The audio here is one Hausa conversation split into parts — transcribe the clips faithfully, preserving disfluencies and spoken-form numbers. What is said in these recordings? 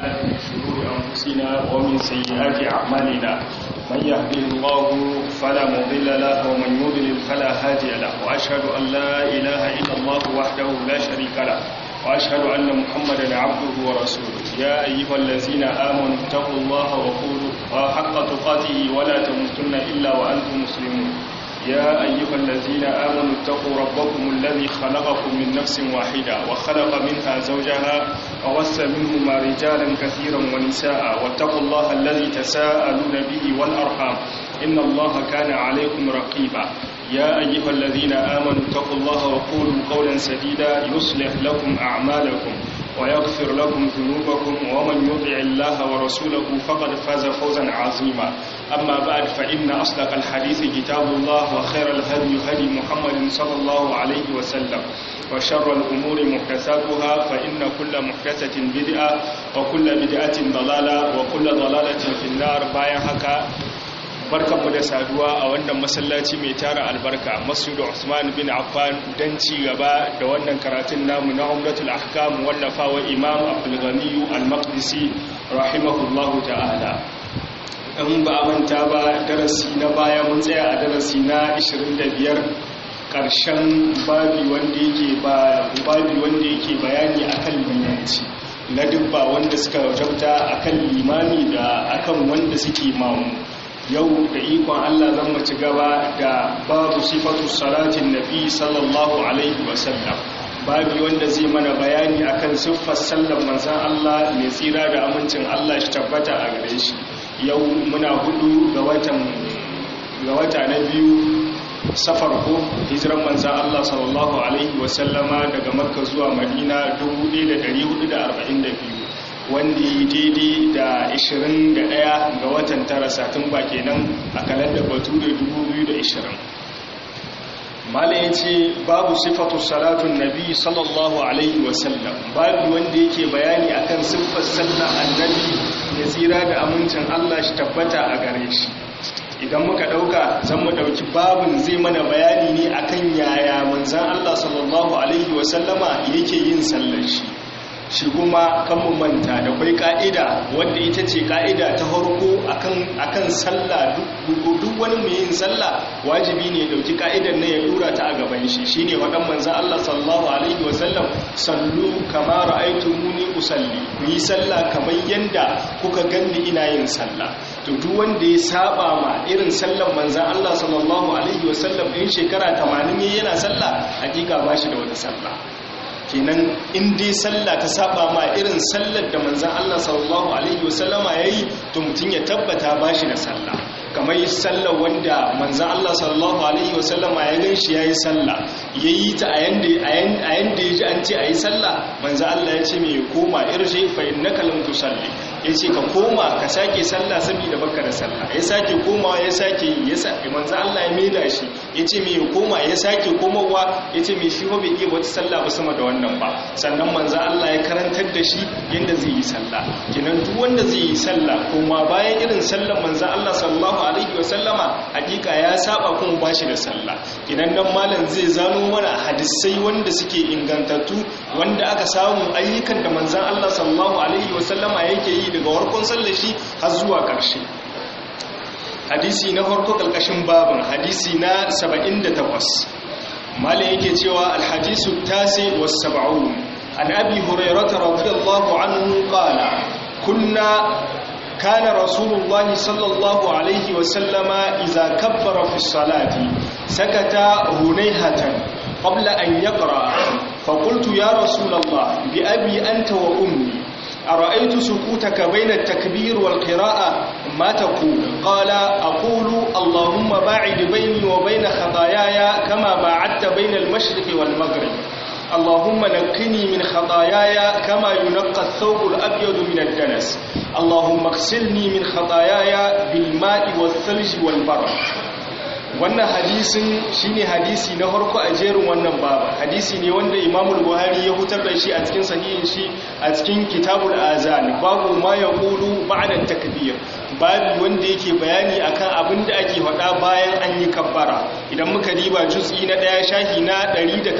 من شرور أنفسنا ومن سيئات أعمالنا من يهده الله فلا مضل له ومن يضلل فلا هادي له وأشهد أن لا إله إلا الله وحده لا شريك له وأشهد أن محمدا عبده ورسوله يا أيها الذين آمنوا اتقوا الله وقولوا حق تقاته ولا تموتن إلا وأنتم مسلمون يا أيها الذين آمنوا اتقوا ربكم الذي خلقكم من نفس واحدة وخلق منها زوجها ووث منهما رجالا كثيرا ونساء واتقوا الله الذي تساءلون به والأرحام إن الله كان عليكم رقيبا يا أيها الذين آمنوا اتقوا الله وقولوا قولا سديدا يصلح لكم أعمالكم ويغفر لكم ذنوبكم ومن يطع الله ورسوله فقد فاز فوزا عظيما أما بعد فإن أصدق الحديث كتاب الله وخير الهدي هدي محمد صلى الله عليه وسلم وشر الأمور محدثاتها فإن كل محدثة بدعة وكل بدعة ضلالة وكل ضلالة في النار بايا هكا barkanmu da saduwa a wannan masallaci mai tara albarka Masjid Usman bin Affan dan ci gaba da wannan karatun namu na Umratul Ahkam wallafawa Imam Abdul Ghani Al-Maqdisi rahimahullahu ta'ala. In ba manta ba darasi na baya mun tsaya a darasi na ishirin da biyar karshen babi wanda yake ba babi wanda yake bayani akan limanci na dubba wanda suka wajabta akan limami da akan wanda suke mamu. Yau da ikon Allah zan mu ci gaba da babu sifatu salatin nabi sallallahu alaihi wasallam babu wanda zai mana bayani akan siffar sallar manzon Allah mai tsira da amincin Allah shi tabbata a gare shi. Yau muna hudu ga watan ga wata na biyu safar ko hijiran manzon Allah sallallahu alaihi wasallama daga Makka zuwa Madina dubu ɗaya da ɗari hudu da arba'in da biyu wanda yi daidai da ishirin da ɗaya ga watan tara satumba kenan a kalandar bature dubu biyu da ishirin. Mala ya ce babu sifatu salatun nabi sallallahu alaihi wasallam babu wanda yake bayani akan siffar sallar annabi ya tsira da amincin Allah shi tabbata a gare shi. Idan muka dauka zan mu dauki babun zai mana bayani ne akan yaya manzon Allah sallallahu alaihi wasallama yake yin sallar shi. Shi kuma kan mu manta da kai ka'ida wanda ita ce ka'ida ta farko akan akan sallah duk wani mai yin sallah wajibi ne dauki ka'idar ne ya dura ta a gaban shi shine wadan manzon Allah sallallahu alaihi wasallam sallu kama ra'aytumuni usalli ku yi sallah kamar yanda kuka ganni ina yin sallah. To duk wanda ya saba ma irin sallar manzon Allah sallallahu alaihi wasallam in shekara tamanin yana sallah hakika ba shi da wata sallah. Kenan in dai sallah ta saba ma irin sallar da manzon Allah sallallahu alaihi wasallama yayi to mutun ya tabbata bashi da sallah. Kamar sallar wanda manzon Allah sallallahu alaihi wasallama ya ganshi yayi sallah yayi ta a yanda a yanda yaji an ce ayi sallah manzon Allah ya ce me koma irji fa innaka lam tusalli yace ka koma ka sake sallah saboda baka da sallah ya sake komawa ya sake ya sake manzon Allah ya maida shi yace me koma ya sake komawa yace me shi bai iya wata sallah ba sama da wannan ba sannan manzon Allah ya karantar da shi yanda zai yi sallah. Kinan duk wanda zai yi sallah kuma bayan irin sallar manzon Allah sallallahu alaihi wasallama hakika ya saba kuma bashi da sallah. Kinan nan malam zai zano mana hadisai wanda suke ingantattu wanda aka samu ayyukan da manzon Allah sallallahu alaihi wasallama yake yi daga warkon sallar shi har zuwa ƙarshe. Hadisi na farko kalkashin babin hadisi na saba'in da takwas mala yake cewa alhadisu tasi was sab'un an abi hurairah radiyallahu anhu qala kunna kana rasulullahi sallallahu alaihi wa sallama idza kabbara fi salati sakata hunayhatan qabla an yaqra fa qultu ya rasulullah bi abi anta wa ummi أرأيت سكوتك بين التكبير والقراءة ما تقول؟ قال أقول اللهم باعد بيني وبين خطاياي كما باعدت بين المشرق والمغرب اللهم نقني من خطاياي كما ينقى الثوب الأبيض من الدنس اللهم اغسلني من خطاياي بالماء والثلج والبرد. wannan hadisin shine hadisi na farko a jerin wannan baba. Hadisi ne wanda Imam Buhari ya hutar da shi a cikin sahihin shi a cikin Kitabul Azan, babu ma yaqulu ba'da takbir. Babu wanda yake bayani akan abin da ake faɗa bayan an yi kabbara. Idan muka diba juz'i na ɗaya shahi na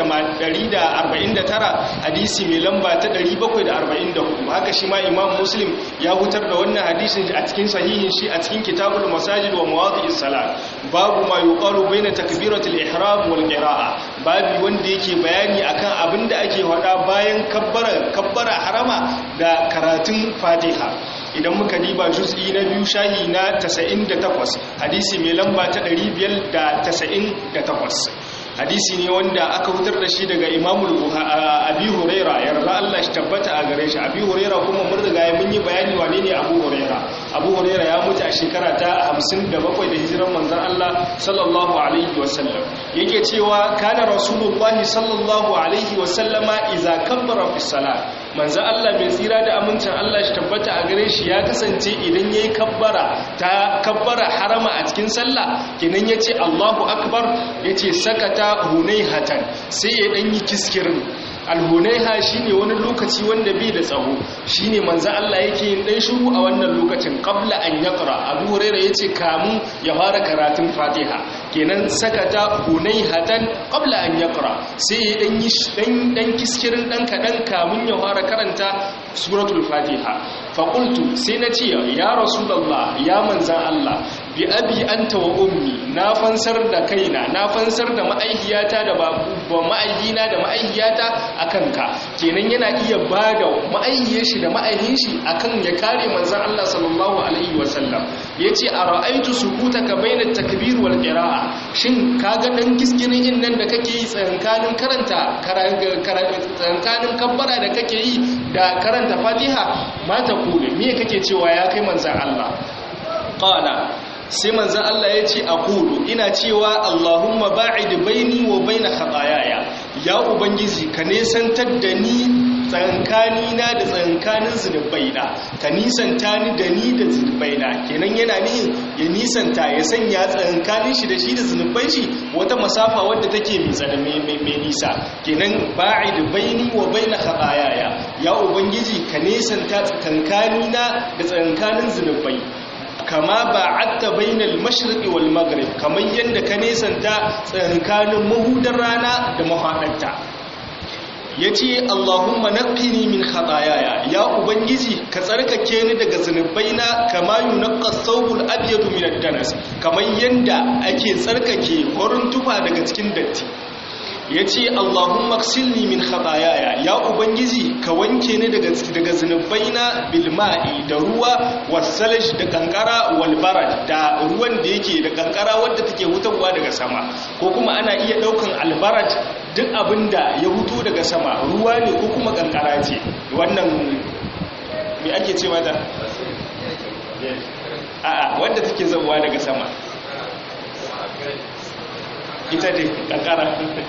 ɗari da arba'in da tara hadisi mai lamba ta ɗari bakwai da arba'in da hudu. Haka shi ma Imam Muslim ya hutar da wannan hadisin a cikin sahihin shi a cikin Kitabul Masajid wa Mawadi'is Salat. Babu ma yuqalu baina takbiratul ihram wal qira'a. Babu wanda yake bayani akan abin da ake faɗa bayan kabbara kabbara harama da karatun Fatiha. Idan muka diba juz'i na biyu shahi na tasa'in da takwas hadisi mai lamba ta ɗari biyar da tasa'in da takwas. Hadisi ne wanda aka hutar da shi daga Imamul Abi Huraira, yarda Allah shi tabbata a gare shi. Abi Huraira kuma mun riga mun yi bayani wane ne Abu Huraira. Abu Huraira ya mutu a shekara ta hamsin da bakwai da hijiran manzon Allah sallallahu alaihi wasallam. Yake cewa kana Rasulullahi sallallahu alaihi wasallama idza kabbara fi salat. Manzon Allah bai tsira da amincin Allah shi tabbata a gare shi ya kasance idan yayi kabbara ta kabbara harama a cikin sallah, kenan yace Allahu akbar, yace sakata hunaihatan, sai ya dan yi kiskirin. Alhunaiha shine wani lokaci wanda bai da tsaho, shine manzo Allah yake yin dan shiru a wannan lokacin qabla an yaqra. Abu Hurairah yace kamun ya fara karatun Fatiha, kenan sakata hunaihatan qabla an yaqra, sai ya dan yi dan dan kiskirin dan kadan kamun ya fara karanta suratul Fatiha. Fa qultu, sai nace ya Rasulullah, ya manzan Allah, bi abi anta wa ummi, na fansar da kaina, na fansar da ma'aihiyata da ba ma'aihina da ma'aihiyata akan ka. Kenan yana iya bada ma'aihiyar shi da ma'aihin shi akan ya kare manzon Allah sallallahu alaihi wasallam. Yace ara'aytu sukutaka baina takbir wal qira'a, shin kaga dan kiskirin in nan da kake yi tsankanin karanta tsankanin kabbara da kake yi da karanta Fatiha, mata kule me kake cewa ya kai manzon Allah? Qala, sai manzan Allah ya ce aqulu, ina cewa Allahumma ba'id baini wa baina khataayaya, ya ubangiji ka nesantar da ni tsankanina da tsankanin zunubaina, ka nisanta ni da ni da zunubaina. Kenan yana nihin ya nisanta, ya sanya tsankanin shi da shi da zunubai shi wata masafa wadda take mai tsada mai nisa. Kenan ba'id baini wa baina khataayaya, ya ubangiji ka nesanta tsankanina da tsankanin zunubai. Kama ba'atta bainal mashriqi wal maghrib, kamar yanda ka nesanta tsakanin mahudar rana da mahadarta. Yace Allahumma naqqini min khataayaya, ya ubangiji ka tsarkake ni daga zunubaina kama yunqqa thawbul abyad min ad-danas, kamar yanda ake tsarkake horin tufa daga cikin datti. Yace Allahumma ghsilni min khataayaya, ya ubangiji ka wanke ni daga daga zunubaina bil ma'i, da ruwa, wasalaj da kankara, wal barad da ruwan da yake da kankara wanda take hutawa daga sama, ko kuma ana iya daukan al barad duk abinda ya huto daga sama, ruwa ne ko kuma kankara ce. Wannan me ake cewa da a'a wanda take zabuwa daga sama, ita dai kankara.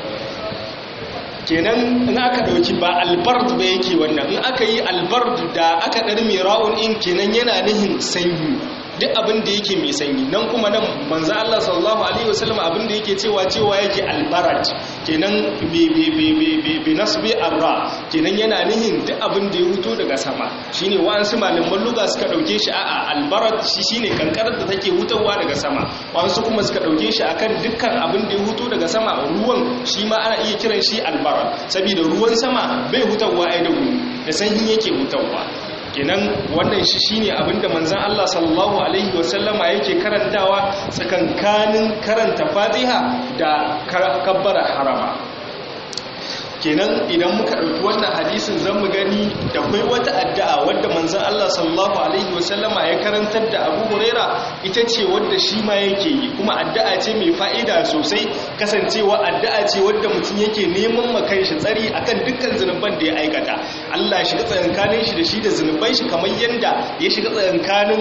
Kenan in aka dauki ba albard ba yake wannan, in aka yi albard da aka dar mira'un in kenan yana nihin sanyi, duk abin da yake mai sanyi. Nan kuma nan manzo Allah sallallahu alaihi wasallam abin da yake cewa cewa yake albarad, kenan bi bi bi bi nasbi arra, kenan yana nihin duk abin da ya huto daga sama. Shine wa'ansu malaman lugha suka dauke shi a'a albarad shi shine kankarar da take hutawa daga sama, wa'ansu kuma suka dauke shi akan dukkan abin da ya huto daga sama. Ruwan shi ma ana iya kiran shi albarad, saboda ruwan sama bai hutawa ai da gudu, da sanyi yake hutawa. Kenan wannan shi shine abinda manzon Allah sallallahu alaihi wasallama yake karantawa tsakankanin karanta Fatiha da kabbara harama. Kenan idan muka ɗauki wannan hadisin zan mu gani da kai wata addu'a wadda manzon Allah sallallahu alaihi wasallama ya karantar da Abu Huraira, ita ce wadda shi ma yake yi, kuma addu'a ce mai fa'ida sosai, kasancewa addu'a ce wadda mutum yake neman makan shi tsari akan dukkan zunuban da ya aikata. Allah shiga tsakankanin shi da shi da zunuban shi kamar yanda ya shiga tsakankanin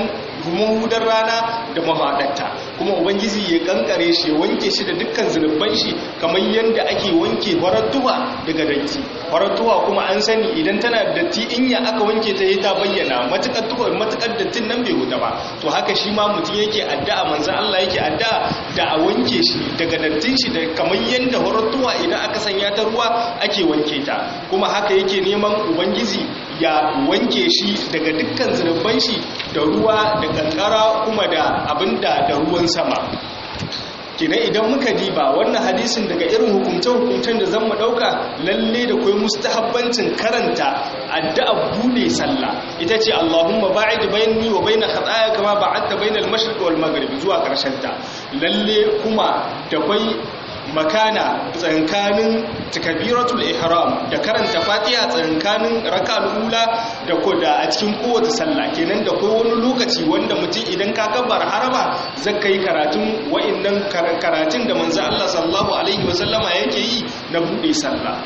mahudar rana da mafaɗarta, kuma ubangiji ya kankare shi ya wanke shi da dukkan zunuban shi kamar yadda ake wanke farattuwa daga datti. Farattuwa kuma an sani idan tana da datti in ya aka wanke ta ta bayyana matukar tuwa matukar dattin nan bai huta ba. To haka shi ma mutum yake addu'a, manzon Allah yake addu'a da a wanke shi daga dattin shi da kamar yadda farattuwa idan aka sanya ta ruwa ake wanke ta, kuma haka yake neman ubangiji ya wanke shi daga dukkan zunuban shi da ruwa da kankara kuma da abinda da ruwan sama. Kenan idan muka diba wannan hadisin daga irin hukumce-hukumcen da zan mu dauka lalle da kai mustahabbancin karanta addu'a bude sallah ita ce Allahumma ba'id bayni wa bayna khataaya kama ba'adta bainal mashriq wal maghrib zuwa karshen ta. Lalle kuma da kai makana tsankanin takbiratul ihram da karanta fatiha tsankanin rak'al ula da koda a cikin kowace sallah, kenan da kai wani lokaci wanda mutum idan ka kabbar harama zaka yi karatun wa'annan karatun da manzo Allah sallallahu alaihi wasallama yake yi na bude sallah.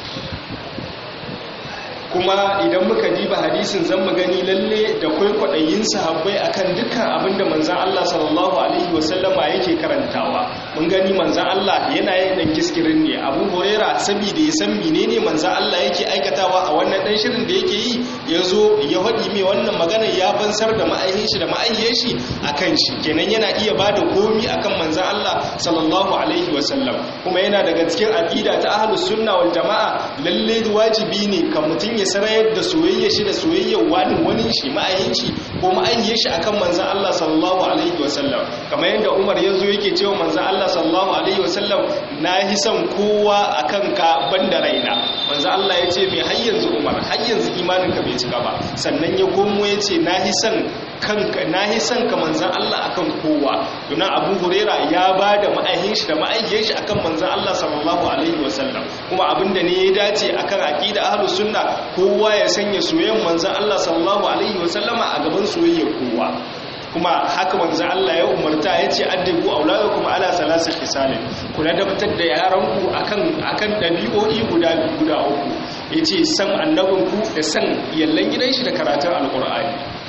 Kuma idan muka diba hadisin zan mu gani lalle da kai kwadayin sahabbai akan dukkan abinda manzon Allah sallallahu alaihi wasallama yake karantawa. Mun gani manzon Allah yana yin dan kiskirin ne. Abu Huraira saboda ya san menene manzon Allah yake aikatawa a wannan dan shirin da yake yi, yazo ya hadi mai wannan magana ya bansar da ma'aihin shi da ma'aihiyar shi akan shi. Kenan yana iya bada komi akan manzon Allah sallallahu alaihi wasallam. Kuma yana daga cikin aqida ta ahlus sunna wal jamaa lalle wajibi ne kan mutun ya sarayar da soyayya shi da soyayyar wani wani shi ma'ayin shi ko ma'ayyar shi akan manzon Allah sallallahu alaihi wasallam. Kamar yadda Umar yazo yake cewa manzon Allah sallallahu alaihi wasallam na hisan kowa akan ka banda raina. Manzon Allah yace mai har yanzu Umar har yanzu imanin ka bai cika ba. Sannan ya komo yace na hisan kanka na hisan ka manzon Allah akan kowa. Don Abu Huraira ya bada ma'ayin shi da ma'ayyar shi akan manzon Allah sallallahu alaihi wasallam. Kuma abinda ne ya dace akan aqida ahlus sunna kowa ya sanya soyayyar manzon Allah sallallahu alaihi wasallama a gaban soyayyar kowa. Kuma haka manzon Allah ya umarta yace addibu auladakum ala salasi khisalin, kula da fitar da yaranku akan akan dabi'o'i guda guda uku. Yace san annabinku da san yallan gidan shi da karatun alqur'ani.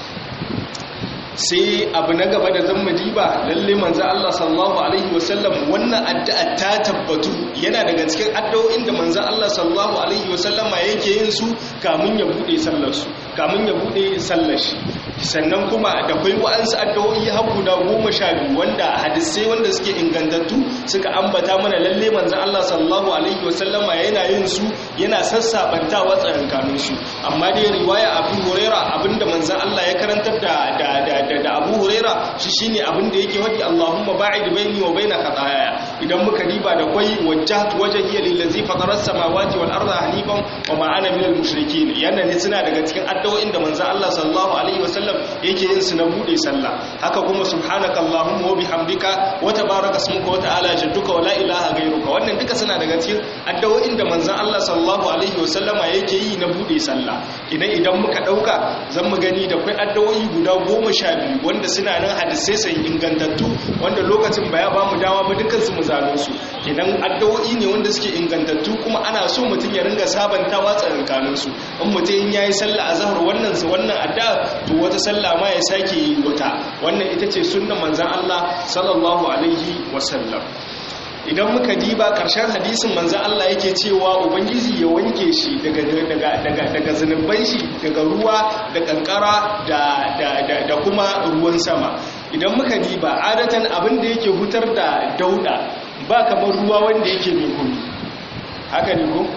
Sai abu na gaba da zan diba lalle manzo Allah sallallahu alaihi wasallam wannan addu'a ta tabbatu yana daga cikin addu'o'in da manzo Allah sallallahu alaihi wasallam yake yin su kamun ya bude sallar su kamun ya bude sallar shi. Sannan kuma da kai wa'ansu addu'o'i har guda goma sha biyu wanda hadisai wanda suke ingantattu suka ambata mana lalle manzo Allah sallallahu alaihi wasallam yana yin su yana sassabantawa tsakankanin su. Amma dai riwaya Abu Hurairah abinda manzo Allah ya karantar da da da Abu Huraira shi shine abin da yake wadi Allahumma ba'id baini wa baina khataaya. Idan muka riba da kai wajjahtu wajhiya lillazi fatara as-samawati wal arda hanifan wa ma ana minal mushrikeen. Yana ne suna daga cikin addu'o'in da manzo Allah sallallahu alaihi wasallam yake yin su na bude sallah. Haka kuma subhanaka Allahumma wa bihamdika wa tabaraka ismuka wa ta'ala jadduka wa la ilaha ghayruka. Wannan duka suna daga cikin addu'o'in da manzo Allah sallallahu alaihi wasallama yake yi na bude sallah. Idan idan muka dauka zan mu gani da kai addu'o'i guda goma sha biyu wanda suna nan hadisai sai ingantattu wanda lokacin ba ya ba mu dama ba dukkan su mu zano su. Idan addu'o'i ne wanda suke ingantattu kuma ana so mutum ya ringa sabantawa tsakankanin su. In mutum yayi sallah azhar wannan su wannan addu'a to wata sallah ma ya sake yi wata. Wannan ita ce sunnar manzon Allah sallallahu alaihi wasallam. Idan muka diba karshen hadisin manzon Allah yake cewa ubangiji ya wanke shi daga daga daga daga zanuban shi daga ruwa da kankara da da da kuma ruwan sama. Idan muka diba adatan abin da yake hutar da dauda ba kamar ruwa wanda yake mai gumi. Haka ne ko?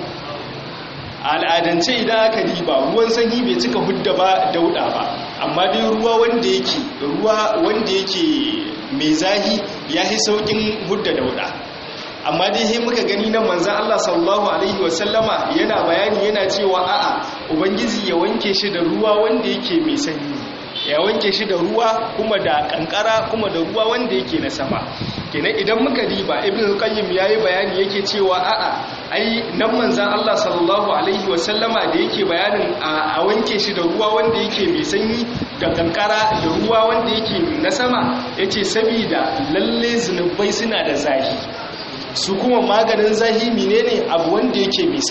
Al'adance idan aka diba ruwan sanyi bai cika hudda ba dauda ba, amma dai ruwa wanda yake ruwa wanda yake mai zahi yahi saukin hudda dauda. Amma dai sai muka gani nan manzon Allah sallallahu alaihi wasallama yana bayani yana cewa a'a ubangiji ya wanke shi da ruwa wanda yake mai sanyi, ya wanke shi da ruwa kuma da kankara kuma da ruwa wanda yake na sama. Kenan idan muka diba Ibn Qayyim yayi bayani yake cewa a'a ai nan manzon Allah sallallahu alaihi wasallama da yake bayanin a wanke shi da ruwa wanda yake mai sanyi da kankara da ruwa wanda yake na sama yace saboda lalle zinubai suna da zahi, su kuma maganin zahi menene abu wanda yake mai sanyi.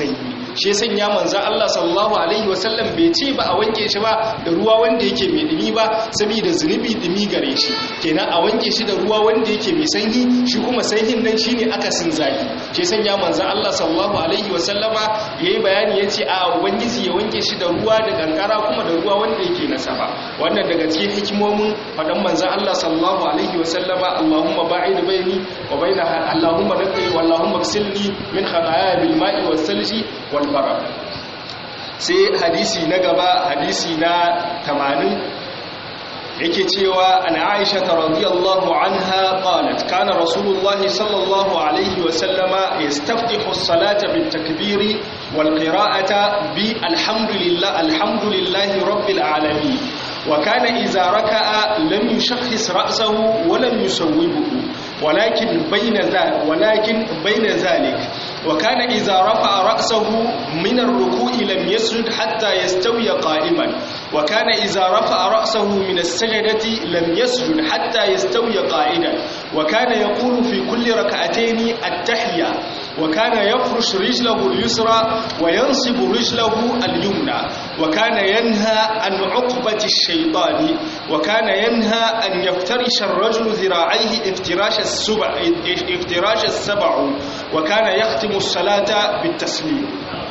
shi sanya manzon Allah sallallahu alaihi wasallam bai ce ba a wanke shi ba da ruwa wanda yake mai dumi ba saboda zunubi dumi gare shi kenan a wanke shi da ruwa wanda yake mai sanyi shi kuma sanyin nan shine akasin zafi shi sanya manzon Allah sallallahu alaihi wasallama yayi bayani yace a ubangiji ya wanke shi da ruwa da kankara kuma da ruwa wanda yake na sama wannan daga cikin hikimomin fadan manzon Allah sallallahu alaihi wasallama Allahumma ba'id baini wa baina Allahumma naqi wallahumma ghsilni min khataaya bil ma'i was salji wal barad sai hadisi na gaba hadisi na tamanin yake cewa an Aisha radhiyallahu anha qalat kana rasulullahi sallallahu alaihi wa sallama yastaftihu as-salata bit takbiri wal qira'ata bi alhamdulillah alhamdulillahi rabbil alamin wa kana idza raka'a lam yushakhis ra'sahu wa lam yusawwibuhu walakin bayna dhalik walakin bayna dhalik وكان إذا رفع رأسه من الركوع لم يسجد حتى يستوي قائما وكان إذا رفع رأسه من السجدة لم يسجد حتى يستوي قائدا وكان يقول في كل ركعتين التحية وكان يفرش رجله اليسرى وينصب رجله اليمنى وكان ينهى عن عقبة الشيطان وكان ينهى أن يفترش الرجل ذراعيه افتراش السبع افتراش السبع وكان يختم الصلاة بالتسليم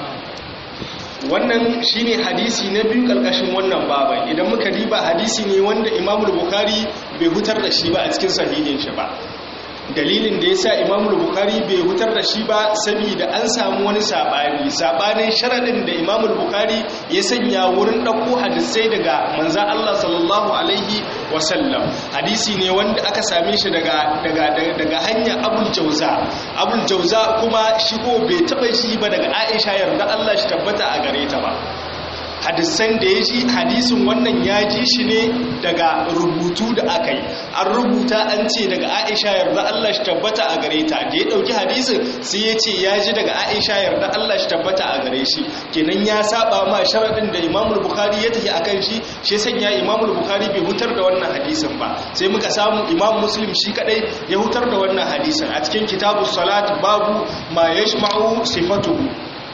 wannan shine hadisi na biyu kalkashin wannan baban idan muka diba hadisi ne wanda Imam Bukhari bai hutar da shi ba a cikin sahihin shi ba dalilin da yasa Imam Bukhari bai hutar da shi ba saboda an samu wani sabani sabanin sharadin da Imam Bukhari ya sanya wurin dauko hadisai daga manzon Allah sallallahu alaihi wasallam hadisi ne wanda aka same shi daga daga daga hanya Abul Jawza Abul Jawza kuma shi ko bai taba shi ba daga Aisha yarda Allah shi tabbata a gare ta ba hadisan da ya ji hadisin wannan ya ji shi ne daga rubutu da aka yi an rubuta an ce daga Aisha yarda Allah shi tabbata a gare ta da ya dauki hadisin sai ya ce ya ji daga Aisha yarda Allah shi tabbata a gare shi kenan ya saba ma sharadin da Imam Bukhari ya tafi akan shi shi sanya Imam Bukhari bai hutar da wannan hadisin ba sai muka samu Imam Muslim shi kadai ya hutar da wannan hadisin a cikin kitabus salat babu ma yashma'u sifatuhu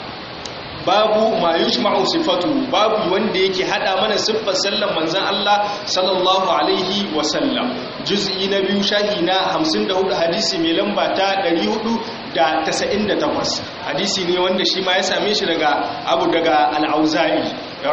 babu ma yushma'u sifatu babu wanda yake hada mana siffar sallan manzon Allah sallallahu alaihi wasallam juz'i na biyu shahi na hamsin da hudu hadisi mai lamba ta ɗari hudu da tasa'in da takwas hadisi ne wanda shi ma ya same shi daga abu daga al-Auza'i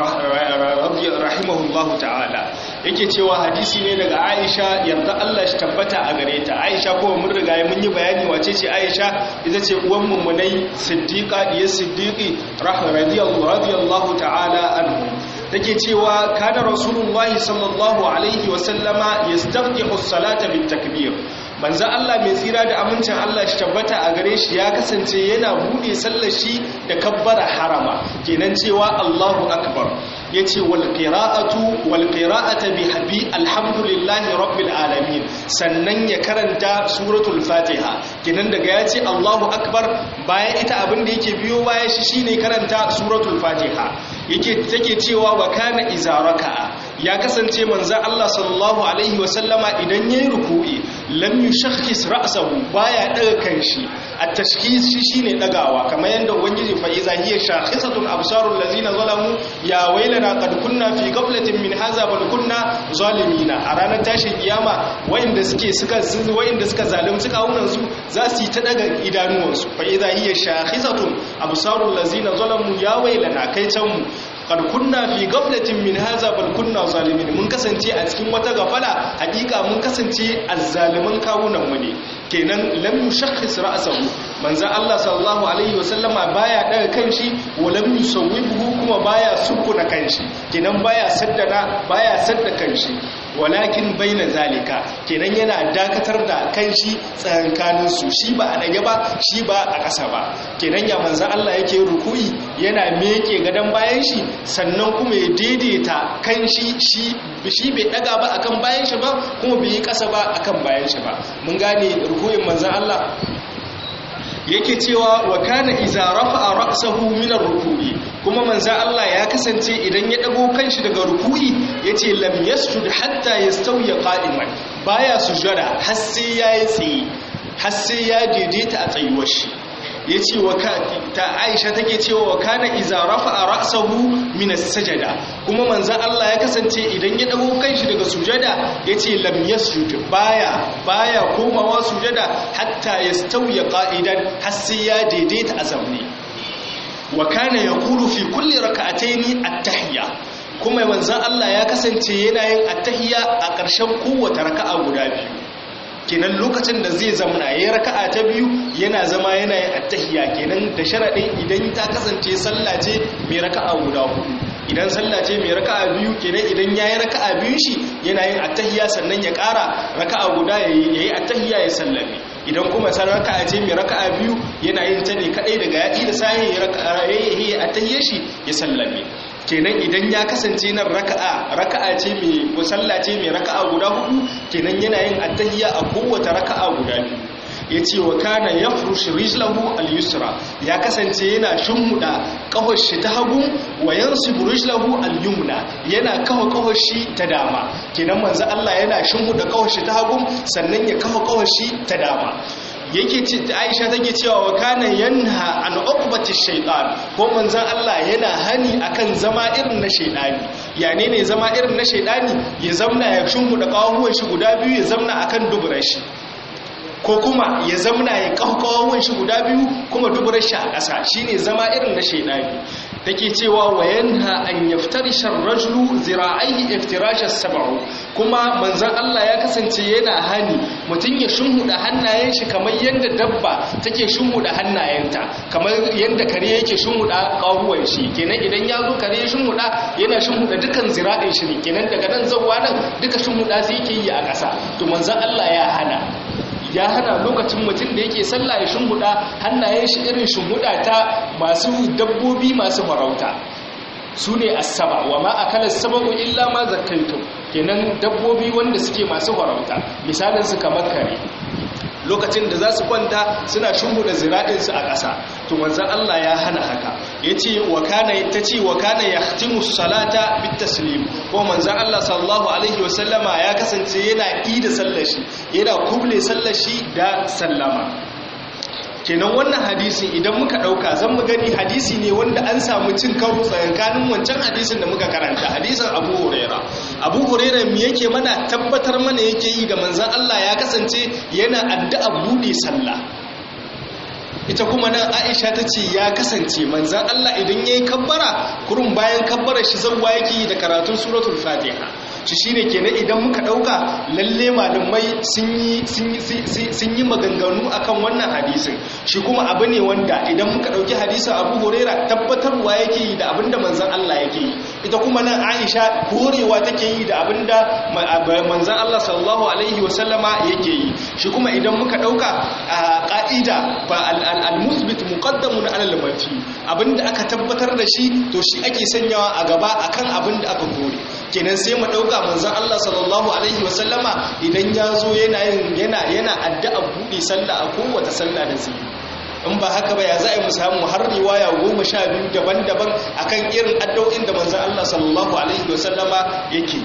rahimahullahu ta'ala yake cewa hadisi ne daga Aisha yarda Allah shi tabbata a gare ta Aisha kuma mun riga mun yi bayani wace ce Aisha ita ce uwan mummunai siddiqa diyar siddiqi radiyallahu ta'ala anhu take cewa kana rasulullahi sallallahu alaihi wa sallama yastaftihu as-salata bit takbir manzo Allah mai tsira da amincin Allah shi tabbata a gare shi ya kasance yana bude sallar shi da kabbara harama kenan cewa Allahu akbar yace wal qira'atu wal qira'atu bi habi alhamdulillahi rabbil alamin sannan ya karanta suratul fatiha kenan daga yace Allahu akbar bayan ita abin da yake biyo baya shi shine karanta suratul fatiha yake take cewa wa kana iza raka'a ya kasance manzo Allah sallallahu alaihi wasallama idan yayi ruku'i lam yushakhis ra'sahu baya daga kanshi at-tashkhis shi shine dagawa kamar yanda ubangiji fa iza hiya shakhisatun absarul ladina zalamu ya wailana qad kunna fi qablatin min hadha bal kunna zalimina a ranar tashin kiyama wayanda suke suka wayanda suka zalunci kawunan su za su yi ta daga idanuwansu fa iza hiya shakhisatun absarul ladina zalamu ya wailana kai can mu qad kunna fi ghaflatin min hadha bal kunna zalimin mun kasance a cikin wata gafala hakika mun kasance azzaliman kawunan mu ne kenan lam yushakhis ra'sahu manzo Allah sallallahu alaihi wasallama baya daga kanshi wa lam yusawwibuhu kuma baya sukuna kanshi kenan baya saddana baya sadda kanshi walakin baina zalika kenan yana dakatar da kanshi tsakankanin su shi ba a dage ba shi ba a ƙasa ba kenan ya manzo Allah yake ruku'i yana meke gadan bayan shi sannan kuma ya daidaita kanshi shi shi bai daga ba akan bayan shi ba kuma bai yi ƙasa ba akan bayan shi ba mun gane ruku'in manzo Allah yake cewa wa kana iza rafa'a ra'sahu min ar-ruku'i kuma manzo Allah ya kasance idan ya dago kanshi daga ruku'i yace lam yasjud hatta yastawiya qa'iman baya sujada har sai yayi tsaye har sai ya daidaita a tsayuwar shi yace wa ta Aisha take cewa wa kana iza rafa'a ra'sahu min as-sajada kuma manzon Allah ya kasance idan ya dago kanshi daga sujada yace lam yasjud baya baya komawa sujada hatta yastawiya qa'idan har sai ya daidaita a zaune wa kana yaqulu fi kulli rak'ataini at-tahiyya kuma manzon Allah ya kasance yana yin at-tahiyya a ƙarshen kowace raka'a guda biyu kenan lokacin da zai zama yayin raka'a ta biyu yana zama yana yin at-tahiyya kenan da sharadin idan ta kasance sallah ce mai raka'a guda hudu idan sallah ce mai raka'a biyu kenan idan yayi raka'a biyu shi yana yin at-tahiyya sannan ya ƙara raka'a guda yayi yayi at-tahiyya ya sallame idan kuma san raka'a ce mai raka'a biyu yana yin ta ne kadai daga yayi da sai yayi raka'a yayi at-tahiyya shi ya sallame kenan idan ya kasance nan raka'a raka'a ce mai musalla ce mai raka'a guda hudu kenan yana yin attahiyya a kowace raka'a guda biyu yace wa kana yafrush rijlahu al-yusra ya kasance yana shimmuda kafar shi ta hagu wa yansibu rijlahu al-yumna yana kafa kafar shi ta dama kenan manzo Allah yana shimmuda kafar shi ta hagu sannan ya kafa kafar shi ta dama yake ce Aisha take cewa wa kana yanha an uqbati shaytan ko manzon Allah yana hani akan zama irin na shaytani yane ne zama irin na shaytani ya zamna ya shimmuda kawahuwan shi guda biyu ya zamna akan duburar shi ko kuma ya zamna ya kawahuwan shi guda biyu kuma duburar shi a ƙasa shine zama irin na shaytani take cewa wa yanha an yaftarisha ar-rajulu zira'aihi iftirash as-sab'u kuma manzon Allah ya kasance yana hani mutun ya shimhuda hannayen shi kamar yanda dabba take shimhuda hannayenta kamar yanda kare yake shimhuda kahuwan shi kenan idan ya zo kare shimhuda yana shimhuda dukan zira'in shi kenan daga nan zawwa nan duka shimhuda sai yake yi a ƙasa to manzon Allah ya hana ya hana lokacin mutum da yake sallah ya shimhuda hannayen shi irin shimhuda ta masu dabbobi masu farauta su ne asaba wa ma akala sababu illa ma zakaitu kenan dabbobi wanda suke masu farauta misalin su kamar kare lokacin da za su kwanta suna shimhuda zira'insu a ƙasa to manzon Allah ya hana haka yace wa kana tace wa kana yahtimu salata bit taslim ko manzon Allah sallallahu alaihi wasallama ya kasance yana ida sallar shi yana kuble sallar shi da sallama kenan wannan hadisi idan muka dauka zan mu gani hadisi ne wanda an samu cin karo tsakanin wancan hadisin da muka karanta hadisin Abu Huraira Abu Huraira me yake mana tabbatar mana yake yi da manzon Allah ya kasance yana addu'a bude sallah ita kuma nan Aisha tace ya kasance manzon Allah idan yayi kabbara kurun bayan kabbara shi zawwa yake da karatun suratul Fatiha shi shine kenan idan muka dauka lalle malamai sun yi sun yi maganganu akan wannan hadisin shi kuma abu ne wanda idan muka dauki hadisin Abu Huraira tabbatarwa yake yi da abinda manzon Allah yake yi ita kuma nan Aisha korewa take yi da abinda manzon Allah sallallahu alaihi wasallama yake yi shi kuma idan muka dauka ka'ida fa al-musbit muqaddamun ala al-manfi abinda aka tabbatar da shi to shi ake sanyawa a gaba akan abinda aka kore kenan sai mu dauka manzon Allah sallallahu alaihi wasallama idan ya zo yana yana yana addu'a bude sallah a kowace sallah da zai in ba haka ba ya za a mu samu har riwaya goma sha biyu daban-daban akan irin addu'o'in da manzon Allah sallallahu alaihi wasallama yake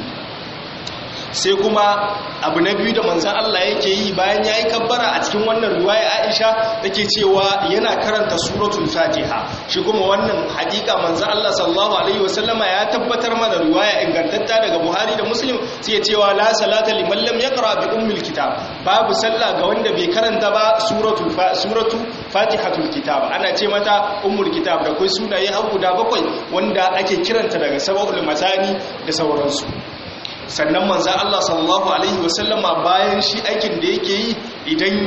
sai kuma abu na biyu da manzan Allah yake yi bayan ya yi kabbara a cikin wannan riwaya Aisha take cewa yana karanta suratul Fatiha shi kuma wannan hakika manzan Allah sallallahu alaihi wasallama ya tabbatar mana riwaya ingantatta daga Buhari da Muslim sai ya cewa la salata liman lam yaqra bi ummil kitab babu sallah ga wanda bai karanta ba suratul suratu Fatihatul kitab ana ce mata ummul kitab da kai sunaye har guda bakwai wanda ake kiranta daga sab'ul masani da sauransu sannan manzan Allah sallallahu alaihi wasallama bayan shi aikin da yake yi idan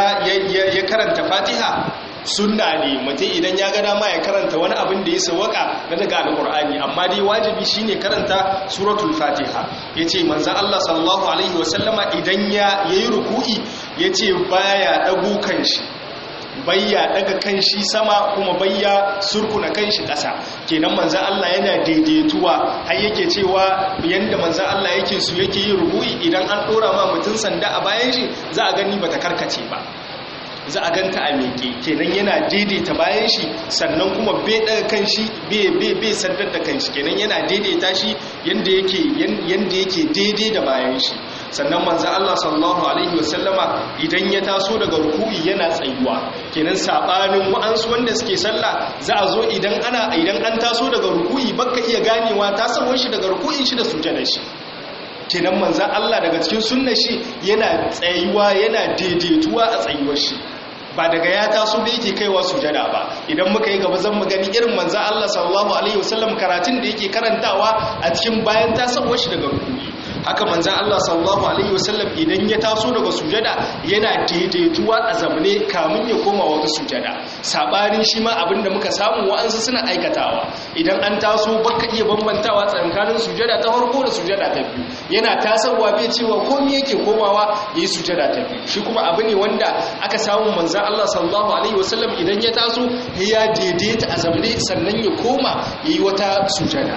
ya karanta Fatiha sunna ne mutum idan ya ga dama ya karanta wani abin da ya sawaka na daga alqur'ani amma dai wajibi shine karanta suratul Fatiha yace manzan Allah sallallahu alaihi wasallama idan ya yayi ruku'i yace baya dago kanshi bayya daga kanshi sama kuma bayya surkuna kanshi ƙasa kenan manzon Allah yana daidaituwa har yake cewa yanda manzon Allah yake su yake yin rubu'i idan an dora ma mutun sanda a bayan shi za a gani bata karkace ba za a ganta a meke kenan yana daidaita bayan shi sannan kuma bai daga kanshi bai bai bai saddar da kanshi kenan yana daidaita shi yanda yake yanda yake daidai da bayan shi sannan manzo Allah sallallahu alaihi wasallama idan ya taso daga ruku'i yana tsayuwa kenan sabanin wa'ansu wanda suke sallah za a zo idan ana idan an taso daga ruku'i baka iya ganewa tasawon shi daga ruku'in shi da sujudar shi kenan manzo Allah daga cikin sunnar shi yana tsayuwa yana daidaituwa a tsayuwar shi ba daga ya taso da yake kaiwa sujada ba idan muka yi gaba zan mu gani irin manzo Allah sallallahu alaihi wasallam karatun da yake karantawa a cikin bayan tasawar shi daga ruku'i haka manzo Allah sallallahu alaihi wasallam idan ya taso daga sujada yana daidaituwa a zamane kamun ya koma wata sujada sabanin shi ma abinda muka samu wa'ansu suna aikatawa idan an taso baka iya bambantawa tsakanin sujada ta farko da sujada ta biyu yana tasowa bai cewa komai yake komawa yayi sujada ta biyu shi kuma abu ne wanda aka samu manzo Allah sallallahu alaihi wasallam idan ya taso ya daidaita a zamne sannan ya koma yayi wata sujada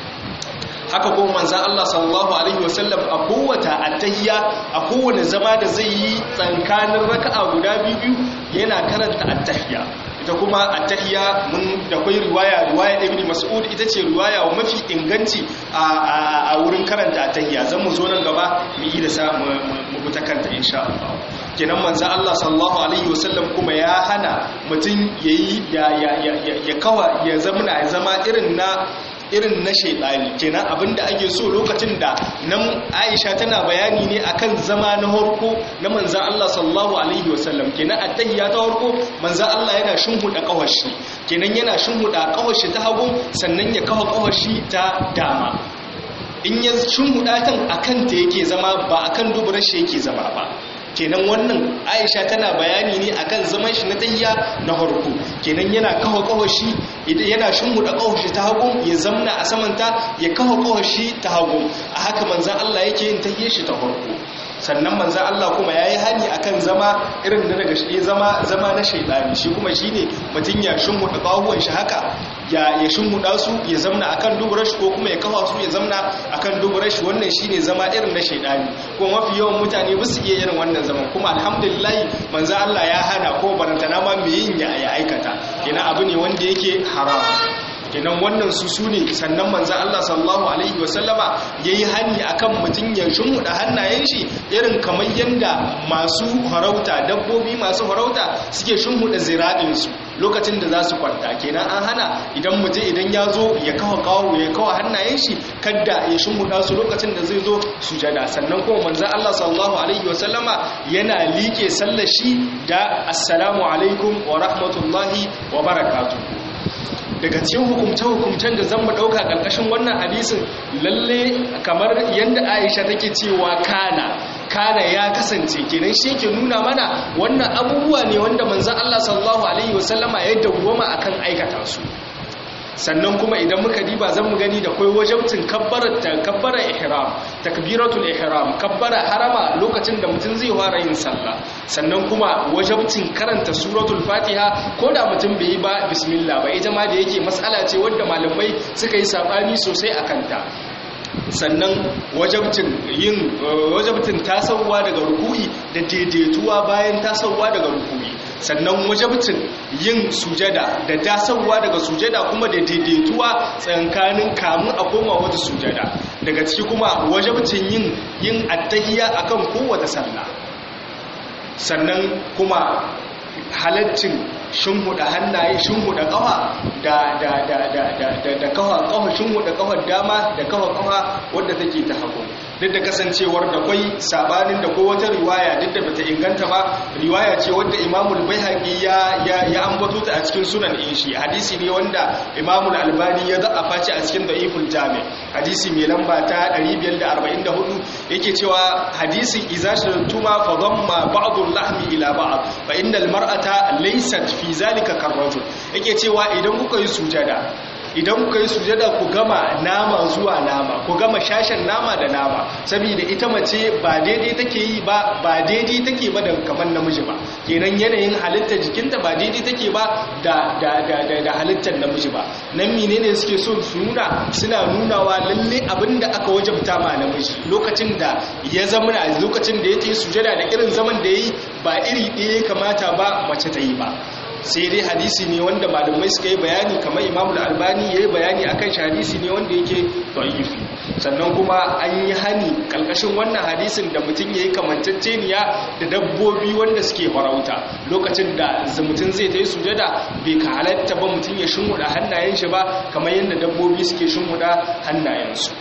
haka kuma manzan Allah sallallahu alaihi wasallam a kowata attahiyya a kowane zama da zai yi tsankanin raka'a guda biyu yana karanta attahiyya ita kuma attahiyya mun da kai riwaya riwaya ibn mas'ud ita ce riwaya wa mafi inganci a wurin karanta attahiyya zan mu zo nan gaba mu yi da sa mu buta kanta insha Allah kenan manzan Allah sallallahu alaihi wasallam kuma ya hana mutum yayi ya ya ya kawa ya zama ya zama irin na irin na shaidani kenan abinda ake so lokacin da nan Aisha tana bayani ne akan zama na harko na manzon Allah sallallahu alaihi wasallam kenan attahiyya ta harko manzon Allah yana shimhuda kawashi kenan yana shimhuda kawashi ta hagu sannan ya kawo kawashi ta dama in ya shimhuda tan akan ta yake zama ba akan duburar shi yake zama ba kenan wannan Aisha tana bayani ne akan zaman shi na tayya na harko kenan yana kawo kawashi idan yana shimmuda kawashi ta hagu ya zamna a samanta ya kawo kawashi ta hagu a haka manzon Allah yake yin tayye shi ta harko sannan manzon Allah kuma yayi hani akan zama irin da daga shi zama zama na shaydani shi kuma shine mutun ya shimmuda kawuwan shi haka ya ya shimmuda su ya zamna akan duburar shi ko kuma ya kawo su ya zamna akan duburar shi wannan shine zama irin na shaydani kuma mafi yawan mutane ba su iya irin wannan zaman kuma alhamdulillah manzo Allah ya hana ko barantana ma me yin ya aikata kenan abu ne wanda yake haram kenan wannan su sune sannan manzo Allah sallallahu alaihi wasallama yayi hani akan mutun ya shumuda hannayen shi irin kamar yanda masu farauta dabbobi masu farauta suke shumuda ziradin su lokacin da za su kwanta kenan an hana idan mutum idan ya zo ya kawo kawo ya kawo hannayen shi kadda ya shumuda su lokacin da zai zo sujada sannan kuma manzo Allah sallallahu alaihi wasallama yana like sallar shi da assalamu alaikum wa rahmatullahi wa barakatuh daga cikin hukumce-hukumcen da zan mu ɗauka ƙarƙashin wannan hadisin lalle kamar yadda Aisha take cewa kana kana ya kasance kenan shi yake nuna mana wannan abubuwa ne wanda manzon Allah sallallahu alaihi wasallama ya dawwama akan aikata su sannan kuma idan muka diba zan mu gani da kai wajibcin kabbarar kabbarar ihram takbiratul ihram kabbara harama lokacin da mutum zai fara yin sallah sannan kuma wajibcin karanta suratul fatiha ko da mutum bai yi ba bismillah ba ita ma da yake mas'ala ce wanda malamai suka yi sabani sosai akan ta sannan wajabtin yin wajabtin tasawwa daga ruku'i da daidaituwa bayan tasawwa daga ruku'i sannan wajabtin yin sujada da tasawwa daga sujada kuma da daidaituwa tsakanin kamun a koma wata sujada daga ciki kuma wajabtin yin yin attahiyya akan kowace sallah sannan kuma halaccin shimhuda hannaye shimhuda kafa da da da da da da kafa kafa shimhuda kafar dama da kafa kafa wadda take ta hagu duk da kasancewar da kai sabanin da ko wata riwaya duk da bata inganta ba riwaya ce wadda Imam al-Baihaqi ya ya ambato ta a cikin sunan din shi hadisi ne wanda Imam al-Albani ya da'afa shi a cikin Da'iful Jami' hadisi mai lamba ta ɗari biyar da arba'in da hudu yake cewa hadisin idza tuma fa dhamma ba'd al-lahmi ila ba'd fa innal mar'ata laysat fi zalika karrajul yake cewa idan kuka yi sujada idan kuka yi sujada ku gama nama zuwa nama ku gama shashen nama da nama saboda ita mace ba daidai take yi ba ba daidai take ba da kamar namiji ba kenan yanayin halittar jikinta ba daidai take ba da da da da halittar namiji ba nan menene suke so su nuna suna nunawa lalle abinda aka wajabta ma namiji lokacin da ya zama lokacin da yake sujada da irin zaman da yayi ba iri ɗaya kamata ba mace ta yi ba sai dai hadisi ne wanda malamai suka yi bayani kamar Imam Al-Albani yayi bayani akan shi hadisi ne wanda yake da'ifi. Sannan kuma an yi hani kalkashin wannan hadisin da mutum yayi kamanceceniya da dabbobi wanda suke farauta lokacin da mutum zai tayi sujada bai ka halatta ba mutum ya shimmuda hannayen shi ba kamar yadda dabbobi suke shimmuda hannayensu.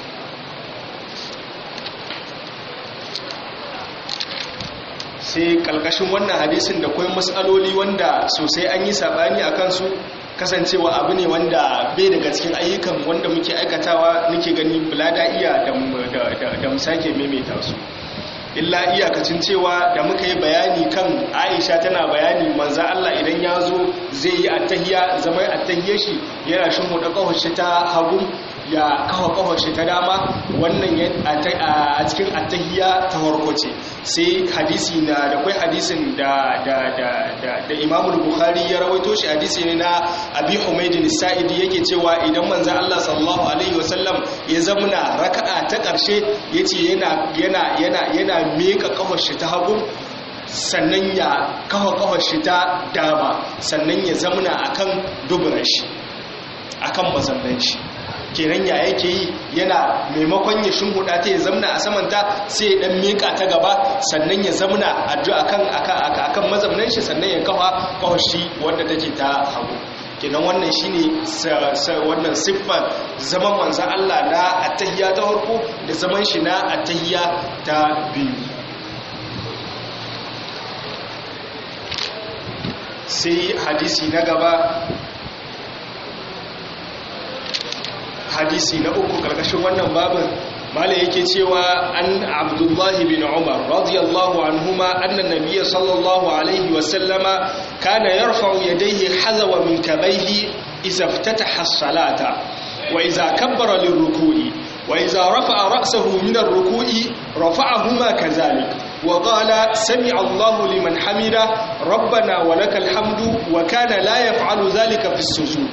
sai kalkashin wannan hadisin da kuma matsaloli wanda sosai an yi sabani a kansu kasancewa abu ne wanda bai daga cikin ayyukan wanda muke aikatawa nake gani bulada iya da mu sake maimaita su illa iyakacin cewa da muka yi bayani kan Aisha tana bayani manzo Allah idan ya zo zai yi attahiyya zama attahiyar shi yana shin mu da kawashi ta hagu ya kawo kawashi ta dama wannan a cikin attahiyya ta farko ce sai hadisi na da kai hadisin da da da da, da Imam Bukhari ya rawaito shi hadisi ne na Abi Humayd al-Sa'idi yake cewa idan manzo Allah sallallahu alaihi wasallam ya zamna raka'a ta karshe yace yana yana yana yana meka kawashi ta hagu sannan ya kawo kawashi ta dama sannan ya zamna akan duburan shi akan bazamban shi kenan ya yake yi yana maimakon ya shimhuda ta ya zamna a samanta sai ya dan mika ta gaba sannan ya zamna addu'a kan akan mazamnan shi sannan ya kafa kawashi wanda take ta hagu kenan wannan shine wannan siffar zaman manzo Allah na attahiyya ta farko da zaman shi na attahiyya ta biyu. sai hadisi na gaba hadisi na uku karkashin wannan babin mala yake cewa an Abdullahi bin Umar radiyallahu anhuma anna nabiyya sallallahu alaihi wa sallama kana yarfa'u yadayhi hazawa min kabaihi idza iftataha as-salata wa idza kabbara lirruku'i wa idza rafa'a ra'sahu min ar-ruku'i rafa'ahuma kadhalik wa qala sami'a Allahu liman hamida rabbana wa lakal hamdu wa kana la yaf'alu dhalika fi as-sujud.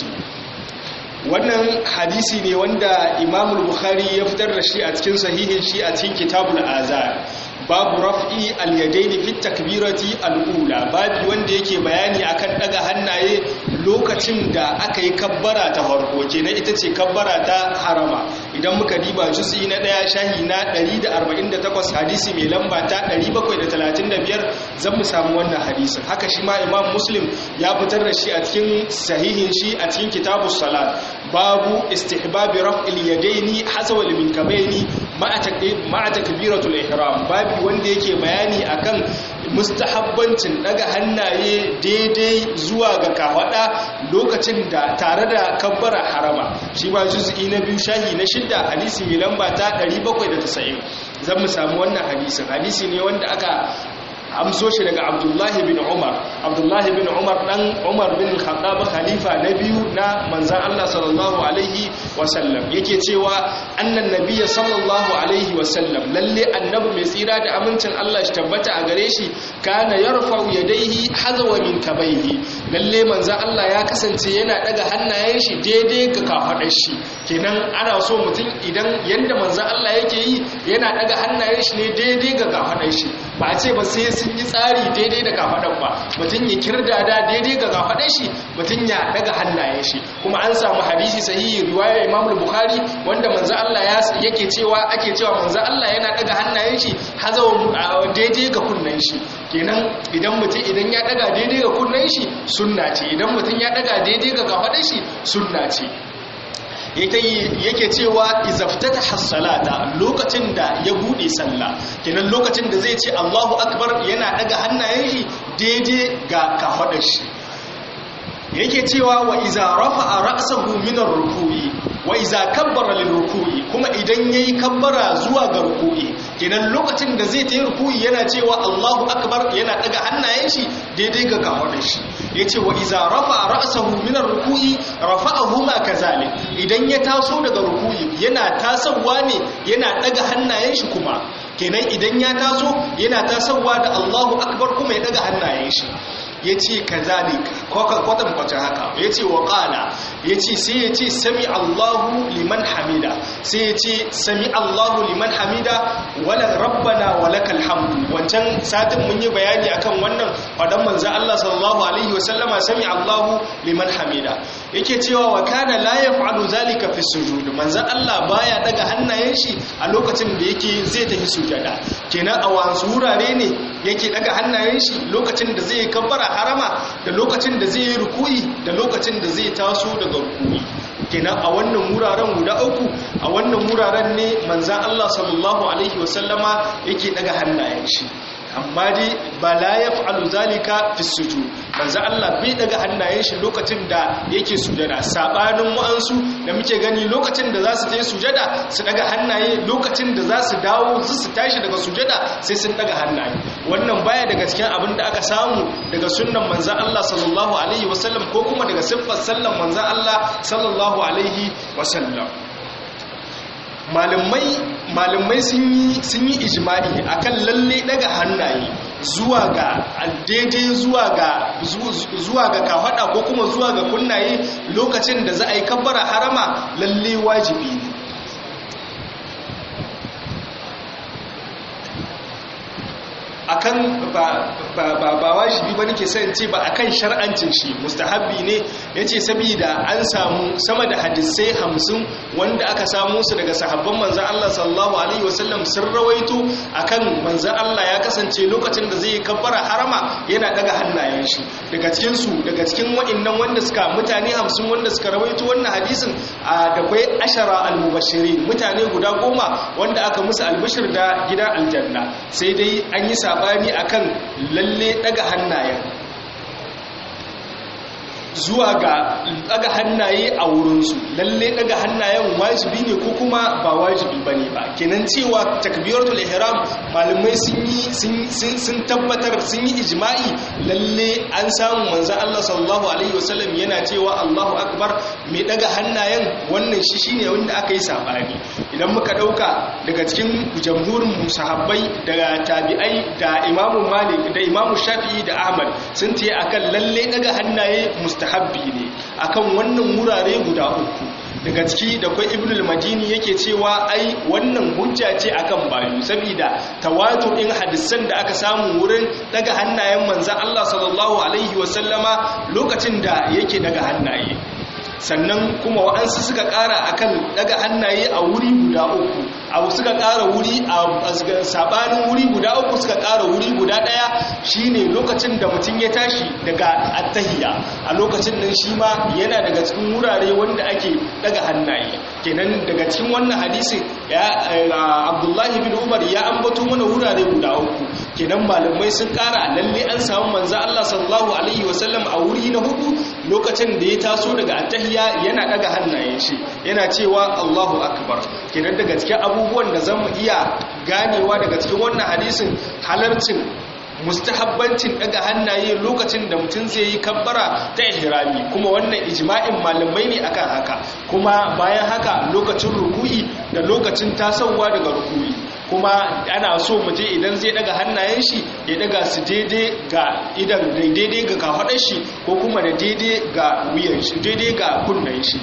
wannan hadisi ne wanda Imam Bukhari ya fitar da shi a cikin sahihin shi a cikin Kitabul Azan babu raf'i al-yadaini fi takbirati al-ula babu wanda yake bayani akan daga hannaye lokacin da aka yi kabbara ta farko kenan ita ce kabbara ta harama idan muka diba juz'i na daya shahi na ɗari da arba'in da takwas hadisi mai lamba ta ɗari bakwai da talatin da biyar zan mu samu wannan hadisin haka shi ma Imam Muslim ya fitar da shi a cikin sahihin shi a cikin Kitabus Salat babu istihbabi raf'il yadaini hasawal minkabaini ma'a takbiratul ihram babu wanda yake bayani akan mustahabbancin daga hannaye daidai zuwa ga kafada lokacin da tare da kabbara harama shi ba juz'i na biyu shahi na shidda hadisi mai lamba ta ɗari bakwai da tasa'in zan mu samu wannan hadisin hadisi ne wanda aka amso shi daga Abdullahi bin Umar Abdullahi bin Umar dan Umar bin Khattab khalifa na biyu na manzon Allah sallallahu alaihi wasallam yake cewa annan nabiyyi sallallahu alaihi wasallam lalle annabi mai tsira da amincin Allah shi tabbata a gare shi kana yarfa'u yadayhi hazwa min kabaihi lalle manzon Allah ya kasance yana daga hannayen shi daidai ga kafadar shi kenan ana so mutum idan yanda manzon Allah yake yi yana daga hannayen shi ne daidai ga kafadar shi ba a ce ba sai sun yi tsari daidai da kafaɗan ba mutum ya kirdada daidai ga kafaɗan shi mutum ya daga hannayen shi kuma an samu hadisi sahihi riwayar Imam Bukhari wanda manzo Allah ya yake cewa ake cewa manzo Allah yana daga hannayen shi hazawa daidai ga kunnan shi kenan idan mutum idan ya daga daidai ga kunnan shi sunna ce idan mutum ya daga daidai ga kafaɗan shi sunna ce yake cewa izaftata hasalata lokacin da ya bude sallah kenan lokacin da zai ce Allahu akbar yana daga hannayen shi daidai ga kafadar shi yake cewa wa iza rafa'a ra'sahu min ar-ruku'i wa iza kabbara lil-ruku'i kuma idan yayi kabbara zuwa ga ruku'i kenan lokacin da zai tayi ruku'i yana cewa Allahu akbar yana daga hannayen shi daidai ga kafadar shi yace wa iza rafa'a ra'sahu min ar-ruku'i rafa'ahuma kazalik idan ya taso daga ruku'i yana tasawa ne yana daga hannayen shi kuma kenan idan ya taso yana tasawa da Allahu akbar kuma ya daga hannayen shi yace kazalik ko kwatan kwatan haka yace wa qala yace sai yace sami Allahu liman hamida sai yace sami Allahu liman hamida wala rabbana walakal hamdu. Wancan satin mun yi bayani akan wannan fadan manzo Allah sallallahu alaihi wasallama sami Allahu liman hamida yake cewa wa kana la yaf'alu zalika fi sujud. Manzo Allah baya daga hannayen shi a lokacin da yake zai tafi sujada. Kenan a wasu wurare ne yake daga hannayen shi lokacin da zai kabbara harama da lokacin da zai yi ruku'i da lokacin da zai taso daga ruku'i. Kenan a wannan wuraren guda uku a wannan wuraren ne manzan Allah sallallahu alaihi wasallama yake daga hannayen shi, amma dai ba la yaf'alu zalika fi sujud. manzan Allah bai daga hannayen shi lokacin da yake sujada, sabanin wa'ansu da muke gani lokacin da za su je sujada su daga hannaye, lokacin da za su dawo su tashi daga sujada sai sun daga hannaye. Wannan baya daga cikin abin da aka samu daga sunnan manzan Allah sallallahu alaihi wasallam ko kuma daga siffar sallan manzan Allah sallallahu alaihi wasallam. malamai malamai sun yi sun yi ijma'i akan lalle daga hannaye zuwa ga daidai zuwa ga zuwa ga kafada ko kuma zuwa ga kunnaye lokacin da za a yi kabbara harama lalle wajibi ne. akan ba ba ba, ba wajibi ba nake son ce ba akan shar'ancin shi mustahabbi ne yace saboda an samu sama da hadisai hamsin wanda aka samu su daga sahabban manzon Allah sallallahu alaihi wasallam sun rawaito akan manzon Allah ya kasance lokacin da zai kabbara harama yana daga hannayen shi. Daga cikin su daga cikin wa'annan wanda suka mutane hamsin wanda suka rawaito wannan hadisin da kai ashara al-mubashirin, mutane guda goma wanda aka musu albishir da gidan aljanna. Sai dai an yi sabani akan lalle daga hannayen zuwa ga daga hannaye a wurinsu, lalle daga hannayen wajibi ne ko kuma ba wajibi bane ba. Kenan cewa takbiratul ihram malamai sun yi sun tabbatar sun yi ijma'i lalle an samu manzon Allah sallallahu alaihi wasallam yana cewa Allahu akbar mai daga hannayen. Wannan shi shine wanda aka yi sabani. Idan muka dauka daga cikin jamhurin sahabbai daga tabi'ai da Imam Malik da Imam Shafi'i da Ahmad sun ce akan lalle daga hannaye mustahabbi ne akan wannan wurare guda uku. Daga ciki da kai Ibn al-Madini yake cewa ai wannan hujja ce akan bayu saboda tawatur din hadisan da aka samu wurin daga hannayen manzon Allah sallallahu alaihi wasallama lokacin da yake daga hannaye. Sannan kuma wa'ansu suka ƙara akan daga hannaye a wuri guda uku, abu suka ƙara wuri a sabanin wuri guda uku suka ƙara wuri guda ɗaya shine lokacin da mutum ya tashi daga attahiyya. A lokacin nan shi ma yana daga cikin wurare wanda ake daga hannaye. Kenan daga cikin wannan hadisin ya Abdullahi bin Umar ya ambato mana wurare guda uku. Kenan malamai sun ƙara lalle an samu manzo Allah sallallahu alaihi wasallam a wuri na hudu lokacin da ya taso daga attahiyya yana daga hannayen shi yana cewa Allahu akbar. Kenan daga cikin abubuwan da zamu iya ganewa daga cikin wannan hadisin halarcin mustahabbancin daga hannaye lokacin da mutum zai yi kabbara ta ihrami, kuma wannan ijma'in malamai ne akan haka. Kuma bayan haka lokacin ruku'i da lokacin tasowa daga ruku'i, kuma ana so mu je idan zai daga hannayen shi ya daga su daidai ga idan daidai ga kafadar shi ko kuma da daidai ga wuyan shi daidai ga kunnen shi.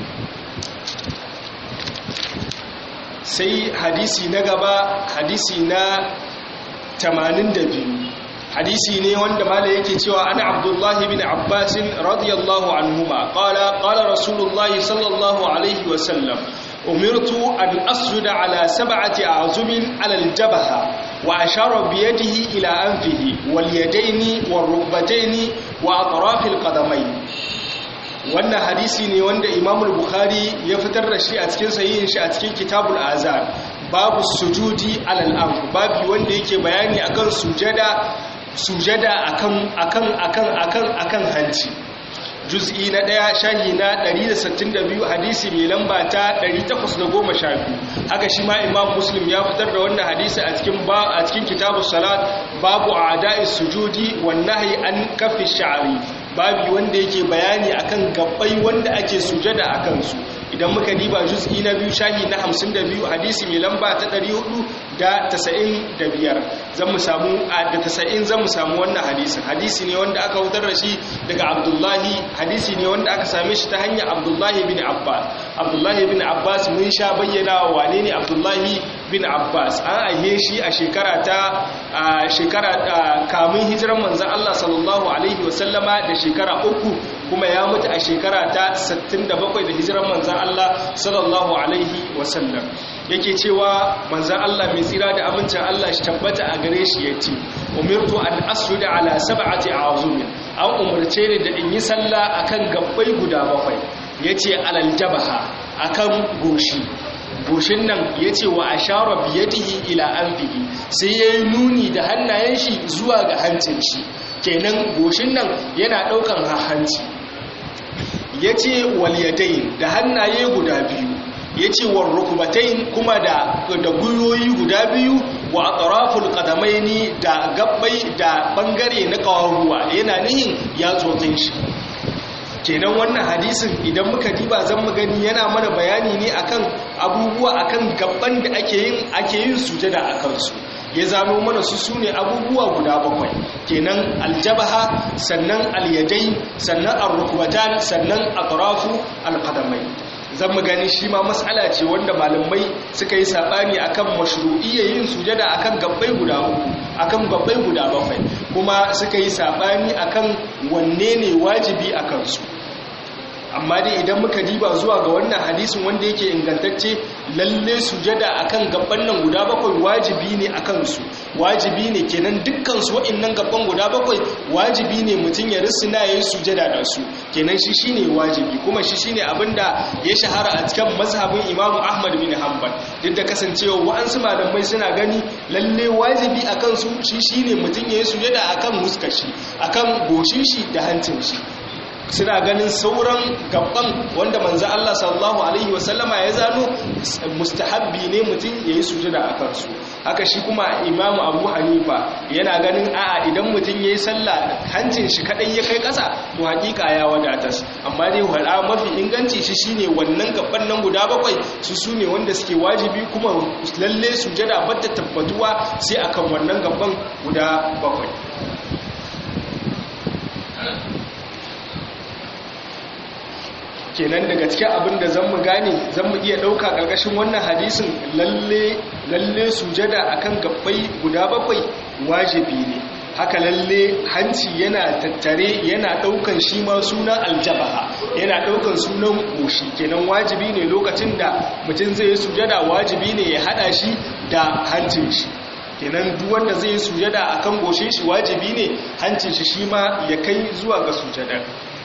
Sai hadisi na gaba, hadisi na tamanin da biyu, hadisi ne wanda mala yake cewa ana Abdullahi bin Abbas radiyallahu anhuma qala qala rasulullahi sallallahu alaihi wasallam umirtu an asjuda ala sab'ati a'zumin ala al-jabha wa ashara bi yadihi ila anfihi wal yadaini war rukbataini wa atraf al-qadamayn. Wannan hadisi ne wanda Imam al-Bukhari ya fitar da shi a cikin sahihin shi a cikin Kitabul Azan, babu sujudi alal anf, babu wanda yake bayani akan sujada sujada akan akan akan akan akan hanci. Juz'i na ɗaya shahi na ɗari da sittin da biyu hadisi mai lamba ta ɗari takwas da goma sha biyu. Haka shi ma Imam Muslim ya fitar da wannan hadisi a cikin ba a cikin Kitabus Salat, babu a'da'is sujudi wan nahyi an kaffi sha'ri, babu wanda yake bayani akan gabbai wanda ake sujada akan su. idan muka diba juz'i na biyu shahi na hamsin da biyu hadisi mai lamba ta ɗari hudu da tasa'in da biyar zan mu samu da tasa'in zan mu samu wannan hadisin hadisi ne wanda aka wutar da shi daga abdullahi hadisi ne wanda aka same shi ta hanyar abdullahi bin abbas abdullahi bin abbas mun sha bayyana wa wane ne abdullahi bin abbas an aihe shi a shekara ta shekara kamun hijiran manzon Allah sallallahu alaihi wasallama da shekara uku kuma ya mutu a shekara ta sittin da bakwai da hijiran manzon Allah sallallahu alaihi wasallam yake cewa manzon Allah mai tsira da amincin Allah shi tabbata a gare shi yace umirtu an asjuda ala sab'ati a'zumin an umarce ni da in yi sallah akan gabbai guda bakwai yace alal jabaha akan goshi goshin nan yace wa ashara biyadihi ila anfihi sai yayi nuni da hannayen shi zuwa ga hancin shi kenan goshin nan yana daukan hanci yace wal yadayn da hannaye guda biyu yace war rukbatayn kuma da da guyoyi guda biyu wa atraful qadamaini da gabbai da bangare na kawaruwa yana nihin ya tsokin shi kenan wannan hadisin idan muka diba zan mu gani yana mana bayani ne akan abubuwa akan gabban da ake yin ake yin sujada akan su ya zano mana su sune abubuwa guda bakwai kenan aljabaha sannan alyadai sannan arrukbatan sannan atrafu alqadamai zan mu gani shi ma mas'ala ce wanda malamai suka yi sabani akan mashru'iyyar yin sujada akan gabbai guda uku akan gabbai guda bakwai kuma suka yi sabani akan wanne ne wajibi akan su amma dai idan muka diba zuwa ga wannan hadisin wanda yake ingantacce lalle sujada akan gabban nan guda bakwai wajibi ne akan su wajibi ne kenan dukkan su wa'annan gabban guda bakwai wajibi ne mutun ya risina yayin sujada da su kenan shi shine wajibi kuma shi shine abinda ya shahara a cikin mazhabin Imam Ahmad bin Hanbal duk da kasancewa wa'ansu malamai suna gani lalle wajibi akan su shi shine mutun yayin sujada akan muskashi akan goshin shi da hancin shi suna ganin sauran gaban wanda manzo Allah sallallahu alaihi wasallama ya zano mustahabbi ne mutum yayi sujada a kansu haka shi kuma Imam Abu Hanifa yana ganin a'a idan mutum yayi sallah hancin shi kadai ya kai kasa to hakika ya wadatas amma dai wala mafi inganci shi shine wannan gaban nan guda bakwai su sune wanda suke wajibi kuma lalle sujada batta tabbatuwa sai akan wannan gaban guda bakwai kenan daga cikin abin da zan mu gane zan mu iya ɗauka ƙarƙashin wannan hadisin lalle lalle sujada akan gabbai guda bakwai wajibi ne haka lalle hanci yana tattare yana ɗaukan shi ma sunan aljabaha yana ɗaukan sunan goshi kenan wajibi ne lokacin da mutum zai yi sujada wajibi ne ya haɗa shi da hancin shi kenan duk wanda zai yi sujada akan goshin shi wajibi ne hancin shi shi ma ya kai zuwa ga sujada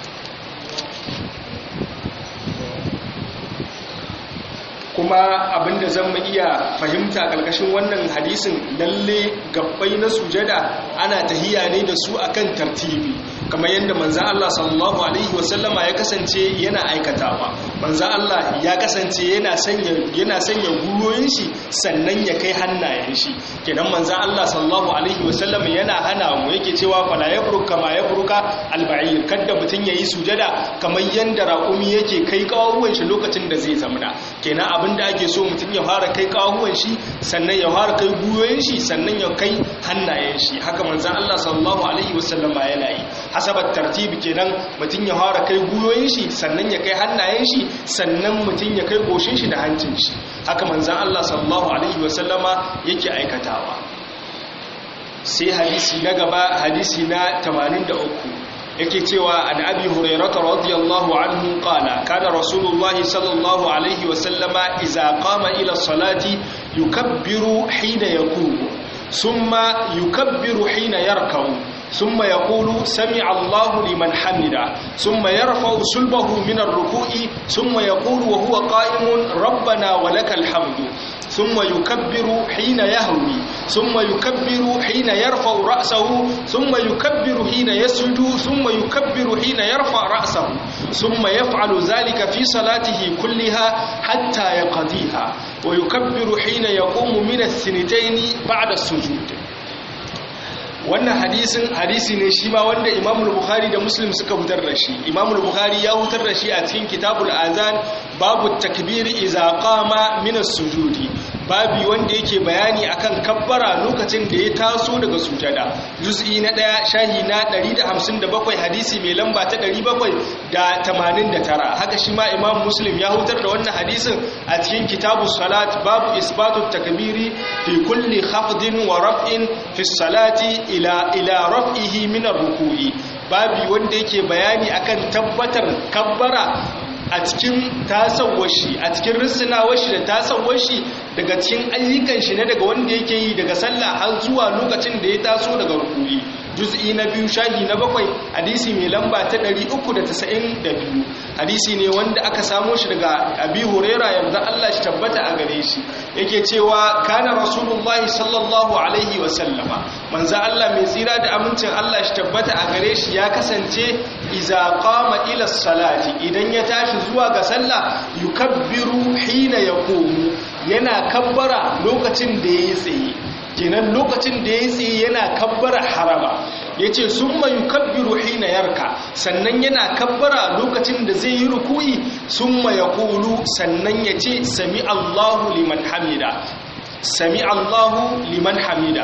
kuma abinda zan mu iya fahimta karkashin wannan hadisin lalle gabbai na sujada ana tahiya ne da su akan tartibi kamar yadda manzo Allah sallallahu alaihi wasallama ya kasance yana aikatawa manzo Allah ya kasance yana sanya yana sanya guyoyin shi sannan ya kai hannayen shi kenan manzo Allah sallallahu alaihi wasallama yana hana mu yake cewa fala yabruka ma yabruka alba'ir kada mutun yayi sujada kamar yanda raƙumi yake kai kawuwan shi lokacin da zai zamna kenan abinda ake so mutum ya fara kai kawuwan shi sannan ya fara kai guyoyin shi sannan ya kai hannayen shi haka manzon Allah sallallahu alaihi wasallam yana yi hasabat tartibi kenan mutum ya fara kai guyoyin shi sannan ya kai hannayen shi sannan mutum ya kai goshin shi da hancin shi haka manzon Allah sallallahu alaihi wasallama yake aikatawa sai hadisi na gaba hadisi na tamanin da uku yake cewa an abi hurairata radiyallahu anhu qala kana rasulullahi sallallahu alaihi wa sallama idza qama ila salati yukabbiru hina yaqumu thumma yukabbiru hina yarka'u ثم يقول سمع الله لمن حمده ثم يرفع صلبه من الركوع ثم يقول وهو قائم ربنا ولك الحمد ثم يكبر حين يهوي ثم يكبر حين يرفع رأسه ثم يكبر حين يسجد ثم يكبر حين يرفع رأسه ثم يفعل ذلك في صلاته كلها حتى يقضيها ويكبر حين يقوم من الثنتين بعد السجود wannan hadisin hadisi ne shi ma wanda Imam Bukhari da Muslim suka hutar da shi. Imam Bukhari ya hutar da shi a cikin Kitabul Azan babu takbiri iza qama min as-sujudi, babi wanda yake bayani akan kabbara lokacin da ya taso daga sujada, juz'i na ɗaya shahi na ɗari da hamsin da bakwai hadisi mai lamba ta ɗari bakwai da tamanin da tara. Haka shi ma Imam Muslim ya hutar da wannan hadisin a cikin Kitabus Salat babu isbatu takbiri fi kulli khafdin wa raf'in fi salati ila ila raf'ihi min ar-ruku'i, babi wanda yake bayani akan tabbatar kabbara a cikin tasawwar shi, a cikin rissinawar shi da tasawwar shi daga cikin ayyukan shi na daga wanda yake yi daga sallah har zuwa lokacin da ya taso daga rukuni. Juz'i na biyu shahi na bakwai hadisi mai lamba ta ɗari uku da tasa'in da biyu, hadisi ne wanda aka samo shi daga Abi Huraira yarda Allah shi tabbata a gare shi, yake cewa kana Rasulullahi sallallahu alaihi wa sallama, manzo Allah mai tsira da amincin Allah shi tabbata a gare shi ya kasance iza qama ila salati, idan ya tashi zuwa ga sallah yukabbiru hina yaqumu, yana kabbara lokacin da yayi tsaye. Kenan lokacin da yayi tsaye yana kabbara harama, yace summa yukabbiru hina yarka, sannan yana kabbara lokacin da zai yi ruku'i, summa yaqulu, sannan yace sami Allahu liman hamida, sami Allahu liman hamida,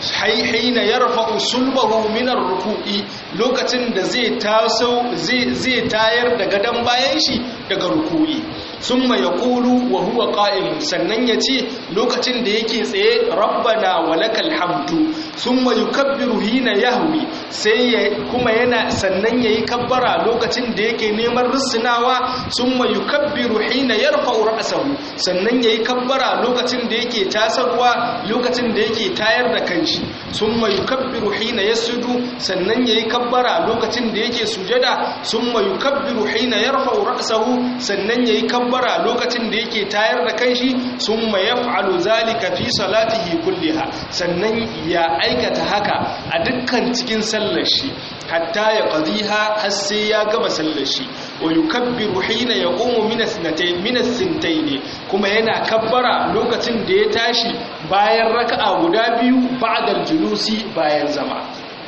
hina yarfa'u sulbahu min ar-ruku'i, lokacin da zai taso zai zai tayar da gadan bayan shi daga ruku'i. Summa yaqulu wa huwa qa'im, sannan yace lokacin da yake tsaye rabbana walakal hamdu, summa yukabbiru hina yahwi, sai ya kuma yana sannan yayi kabbara lokacin da yake neman risnawa, summa yukabbiru hina yarfa'u ra'sahu, sannan yayi kabbara lokacin da yake tasarwa, lokacin da yake tayar da kanshi, summa yukabbiru hina yasjudu, sannan yayi kabbara lokacin da yake sujada, summa yukabbiru hina yarfa'u ra'sahu, sannan yayi kabbara lokacin da yake tayar da kanshi, summa yaf'alu zalika fi salatihi kulliha, sannan ya aikata haka a dukkan cikin sallar shi hatta ya qadiha, har sai ya gama sallar shi. Wa yukabbiru hina yaqumu min as-sinatayn min as-sintayn, kuma yana kabbara lokacin da ya tashi bayan raka'a guda biyu ba'da al-julusi, bayan zama.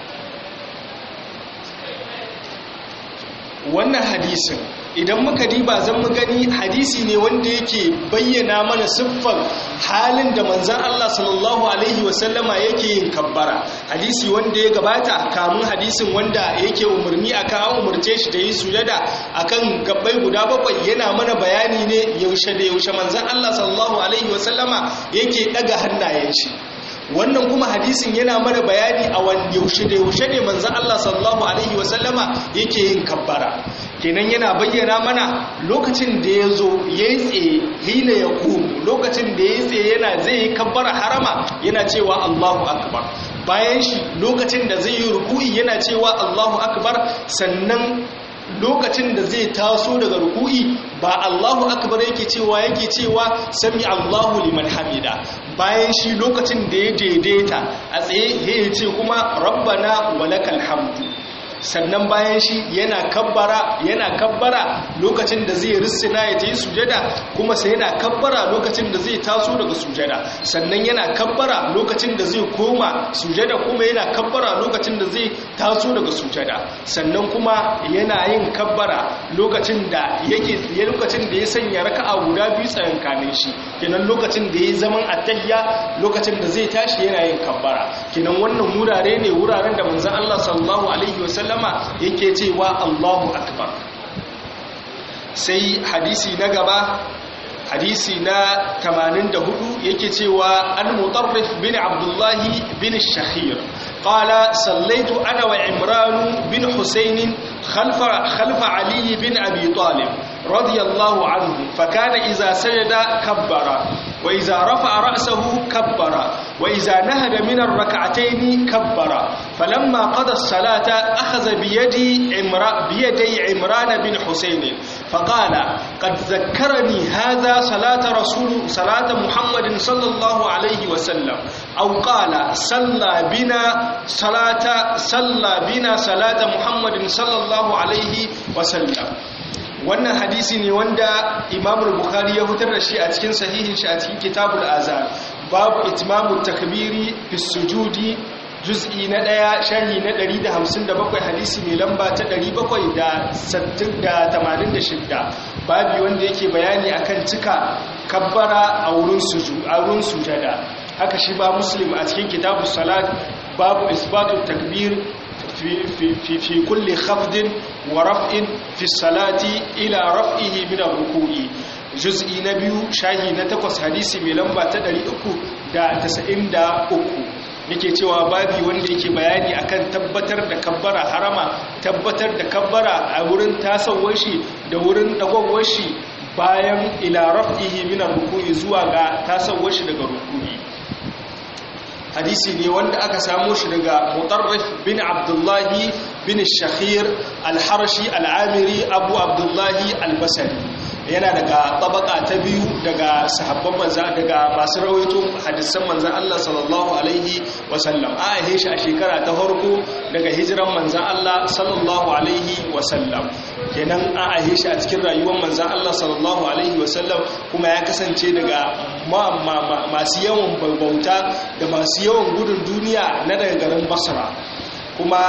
Wannan hadisin idan muka diba zan mu gani hadisi ne wanda yake bayyana mana siffar halin da manzon Allah sallallahu alaihi wasallama yake yin kabbara. Hadisi wanda ya gabata kamun hadisin wanda yake umarni akan an umarce shi da yi sujada akan gabbai guda bakwai, yana mana bayani ne yaushe da yaushe manzon Allah sallallahu alaihi wasallama yake daga hannayen shi. Wannan kuma hadisin yana mana bayani a wani yaushe da yaushe ne manzon Allah sallallahu alaihi wasallama yake yin kabbara. Kenan yana bayyana mana lokacin da ya zo ya yi tsaye hina ya kumu, lokacin da ya yi tsaye yana zai yi kabbara harama yana cewa Allahu akbar, bayan shi lokacin da zai yi ruku'i yana cewa Allahu akbar, sannan lokacin da zai taso daga ruku'i ba Allahu akbar yake cewa yake cewa sami Allahu liman hamida, bayan shi lokacin da ya daidaita a tsaye ya ce kuma rabbana walakal hamdu, sannan bayan shi yana kabbara yana kabbara lokacin da zai rissina ya tayi sujada, kuma sai yana kabbara lokacin da zai taso daga sujada, sannan yana kabbara lokacin da zai koma sujada, kuma yana kabbara lokacin da zai taso daga sujada, sannan kuma yana yin kabbara lokacin da yake lokacin da ya sanya raka'a guda biyu tsakankanin shi, kenan lokacin da yayi zaman attahiyya, lokacin da zai tashi yana yin kabbara. Kenan wannan wurare ne wuraren da manzon Allah sallallahu alaihi wasallam sallama yake cewa Allahu akbar. Sai hadisi na gaba, hadisi na tamanin da hudu yake cewa al-Mutarrif bin Abdullah bin Shakhir qala sallaitu ana wa Imran bin Husayn khalfa khalfa Ali bin Abi Talib radiyallahu anhu, fakana idza sajada kabbara wa idza rafa'a ra'sahu kabbara wa idza nahada min ar-rak'atayn kabbara. Falamma qada as-salata akhadha bi yadi Imran bi yadi Imran bin Husayn faqala qad zakkarani hadha salata rasul salata Muhammadin sallallahu alayhi wa sallam, aw qala salla bina salata salla bina salata Muhammadin sallallahu alayhi wa sallam. Wannan hadisi ne wanda Imam Bukhari ya hutar da shi a cikin sahihin shi a cikin Kitabul Azan, babu itmamu takbiri fi sujudi juz'i na ɗaya shahi na ɗari da hamsin da bakwai hadisi mai lamba ta ɗari bakwai da tamanin da shida babi wanda yake bayani akan cika kabbara a wurin sujada. Haka shi ba Muslim a cikin kitabu salat babu isbatu takbir fi fi fi kulli khafdin wa raf'in fi salati ila raf'ihi min ar-ruku'i juz'i na biyu shahi na takwas hadisi mai lamba ta ɗari uku da tasa'in da uku yake cewa babi wanda yake bayani akan tabbatar da kabbara harama, tabbatar da kabbara a wurin tasawwar shi da wurin dagwagwar shi bayan ila raf'ihi min ar-ruku'i zuwa ga tasawwar shi daga ruku'i. Hadisi ne wanda aka samo shi daga Mutarrif bin Abdullahi bin Shakhir al-Harshi al-Amiri Abu Abdullahi al-Basri, yana daga tabaka ta biyu daga sahabban manzan daga masu rawaito hadisan manzan Allah sallallahu alaihi wasallam. A ahe shi a shekara ta farko daga hijiran manzan Allah sallallahu alaihi wasallam, kenan a ahe shi a cikin rayuwar manzan Allah sallallahu alaihi wasallam, kuma ya kasance daga masu yawan bauta da masu yawan gudun duniya na daga garin Basra. Kuma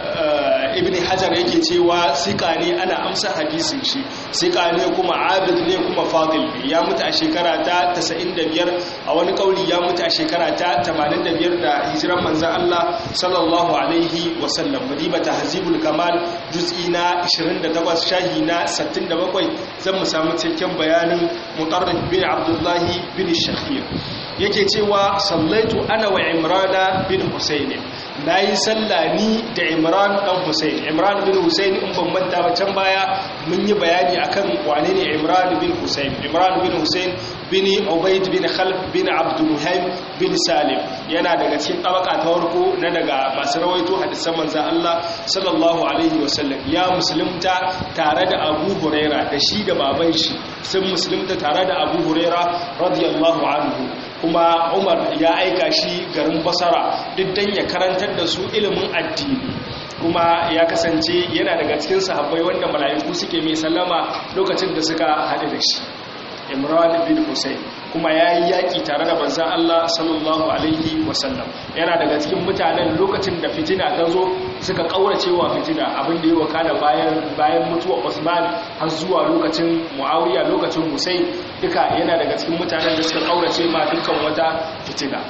ibn hajar yake cewa sika ne, ana amsa hadisin shi, sika ne kuma abid ne kuma fadil ne. Ya mutu a shekara ta tasa'in da biyar, a wani kauli ya mutu a shekara ta tamanin da biyar da hijiran manzan Allah sallallahu alaihi wasallam. Madiba tahzibul kamal juz'i na ishirin da takwas shahi na sittin da bakwai zan mu samu cikakken bayanin Mutarrif bin Abdullahi bin Shakhir. Yake cewa sallaitu ana wa Imrana bin Husayn, nayi sallah ni da Imran dan Husayn. Imran bin Husayn in ban manta ba can baya mun yi bayani akan wane ne Imran bin Husayn. Imran bin Husayn bin Ubayd bin Khalf bin Abd Muhaim bin Salim, yana daga cikin tabaka ta farko na daga masu rawaito hadisan manzon Allah sallallahu alaihi wasallam. Ya musulunta tare da Abu Huraira, da shi da baban shi sun musulunta tare da Abu Huraira radiyallahu anhu. Kuma Umar ya aika shi garin Basra duk dan ya karantar da su ilimin addini, kuma ya kasance yana daga cikin sahabbai wanda mala'iku suke mai sallama lokacin da suka haɗu da shi, Imran bin Husayn. Kuma ya yi yaƙi tare da manzon Allah sallallahu alaihi wasallam, yana daga cikin mutanen lokacin da fitina ta zo suka ƙaurace wa fitina, abin da ya wakana bayan bayan mutuwar Usman har zuwa lokacin Muawiya, lokacin Husayn, duka yana daga cikin mutanen da suka ƙaurace ma dukkan wata fitina.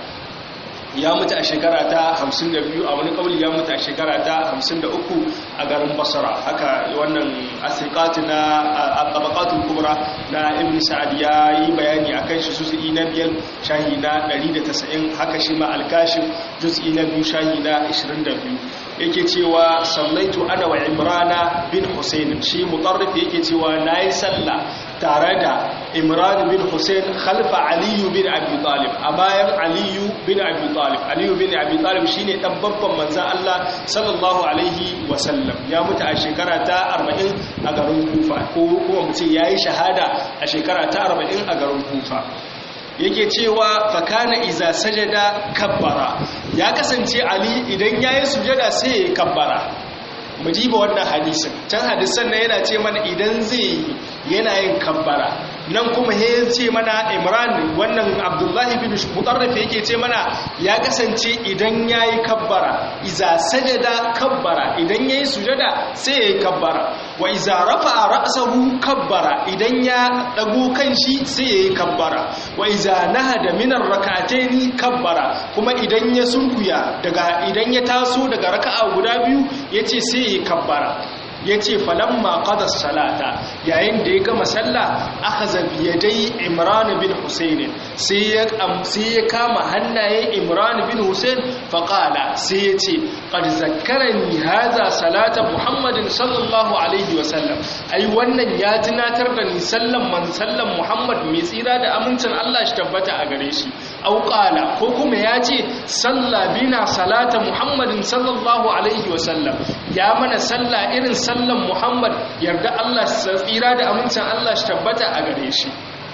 Ya mutu a shekara ta hamsin da biyu, a wani kauli ya mutu a shekara ta hamsin da uku a garin Basra. Haka wannan asiqati na al-tabaqatul kubra na Ibn Sa'd ya yi bayani akan shi, juz'i na biyar shahi na ɗari da tasa'in. Haka shi ma al-Kashif juz'i na biyu shahi na ishirin da biyu yake cewa sallaitu ana wa Imrana bin Husayn. Shi Mutarrif yake cewa nayi sallah tare da Imran bin Husayn khalfa Ali bin Abi Talib, a bayan Ali bin Abi Talib. Ali bin Abi Talib shine dan babban manzon Allah sallallahu alaihi wasallam. Ya mutu a shekara ta arba'in a garin Kufa, ko kuma mu ce yayi shahada a shekara ta arba'in a garin Kufa. Yake cewa fakana iza sajada kabbara, ya kasance Ali idan yayi sujada sai ya kabbara. Mu diba wannan hadisin, can hadisan nan yana ce mana idan zai yana yin kabbara, nan kuma ya ce mana Imran wannan Abdullahi bin Mutarrif yake ce mana ya kasance idan yayi kabbara, iza sajada kabbara, idan yayi sujada sai yayi kabbara, wa iza rafa'a ra'sahu kabbara, idan ya dago kanshi sai yayi kabbara, wa iza nahada min ar-rak'ataini kabbara, kuma idan ya sunkuya daga idan ya taso daga raka'a guda biyu yace sai yayi kabbara. yace falamma qada salata, yayin da ya gama sallah akhadha bi yadai Imran bin Husayn, sai ya sai ya kama hannayen Imran bin Husayn fa qala, sai yace qad zakkarani hadha salata Muhammadin sallallahu alaihi wasallam, ai wannan ya tunatar da ni sallan man sallan Muhammad mai tsira da amincin Allah shi tabbata a gare shi. Au qala, ko kuma yace salla bina salata Muhammadin sallallahu alaihi wasallam, ya mana sallah irin sallan Muhammad, yarda Allah tsira da amincin Allah shi tabbata a gare shi.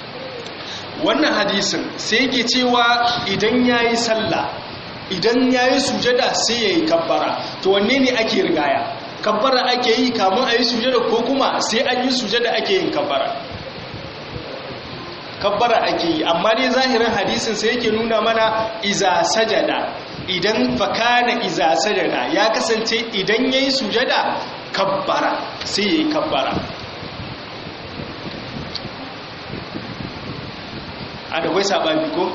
Wannan hadisin sai yake cewa idan yayi sallah, idan yayi sujada sai yayi kabbara. To wanne ne ake rigaya? Kabbara ake yi kamun ayi sujada ko kuma sai an yi sujada ake yin kabbara? Kabbara ake yi, amma dai zahirin hadisin sai yake nuna mana iza sajada, idan fakana iza sajada ya kasance idan yayi sujada kabbara sai yayi kabbara a da wai sabani ko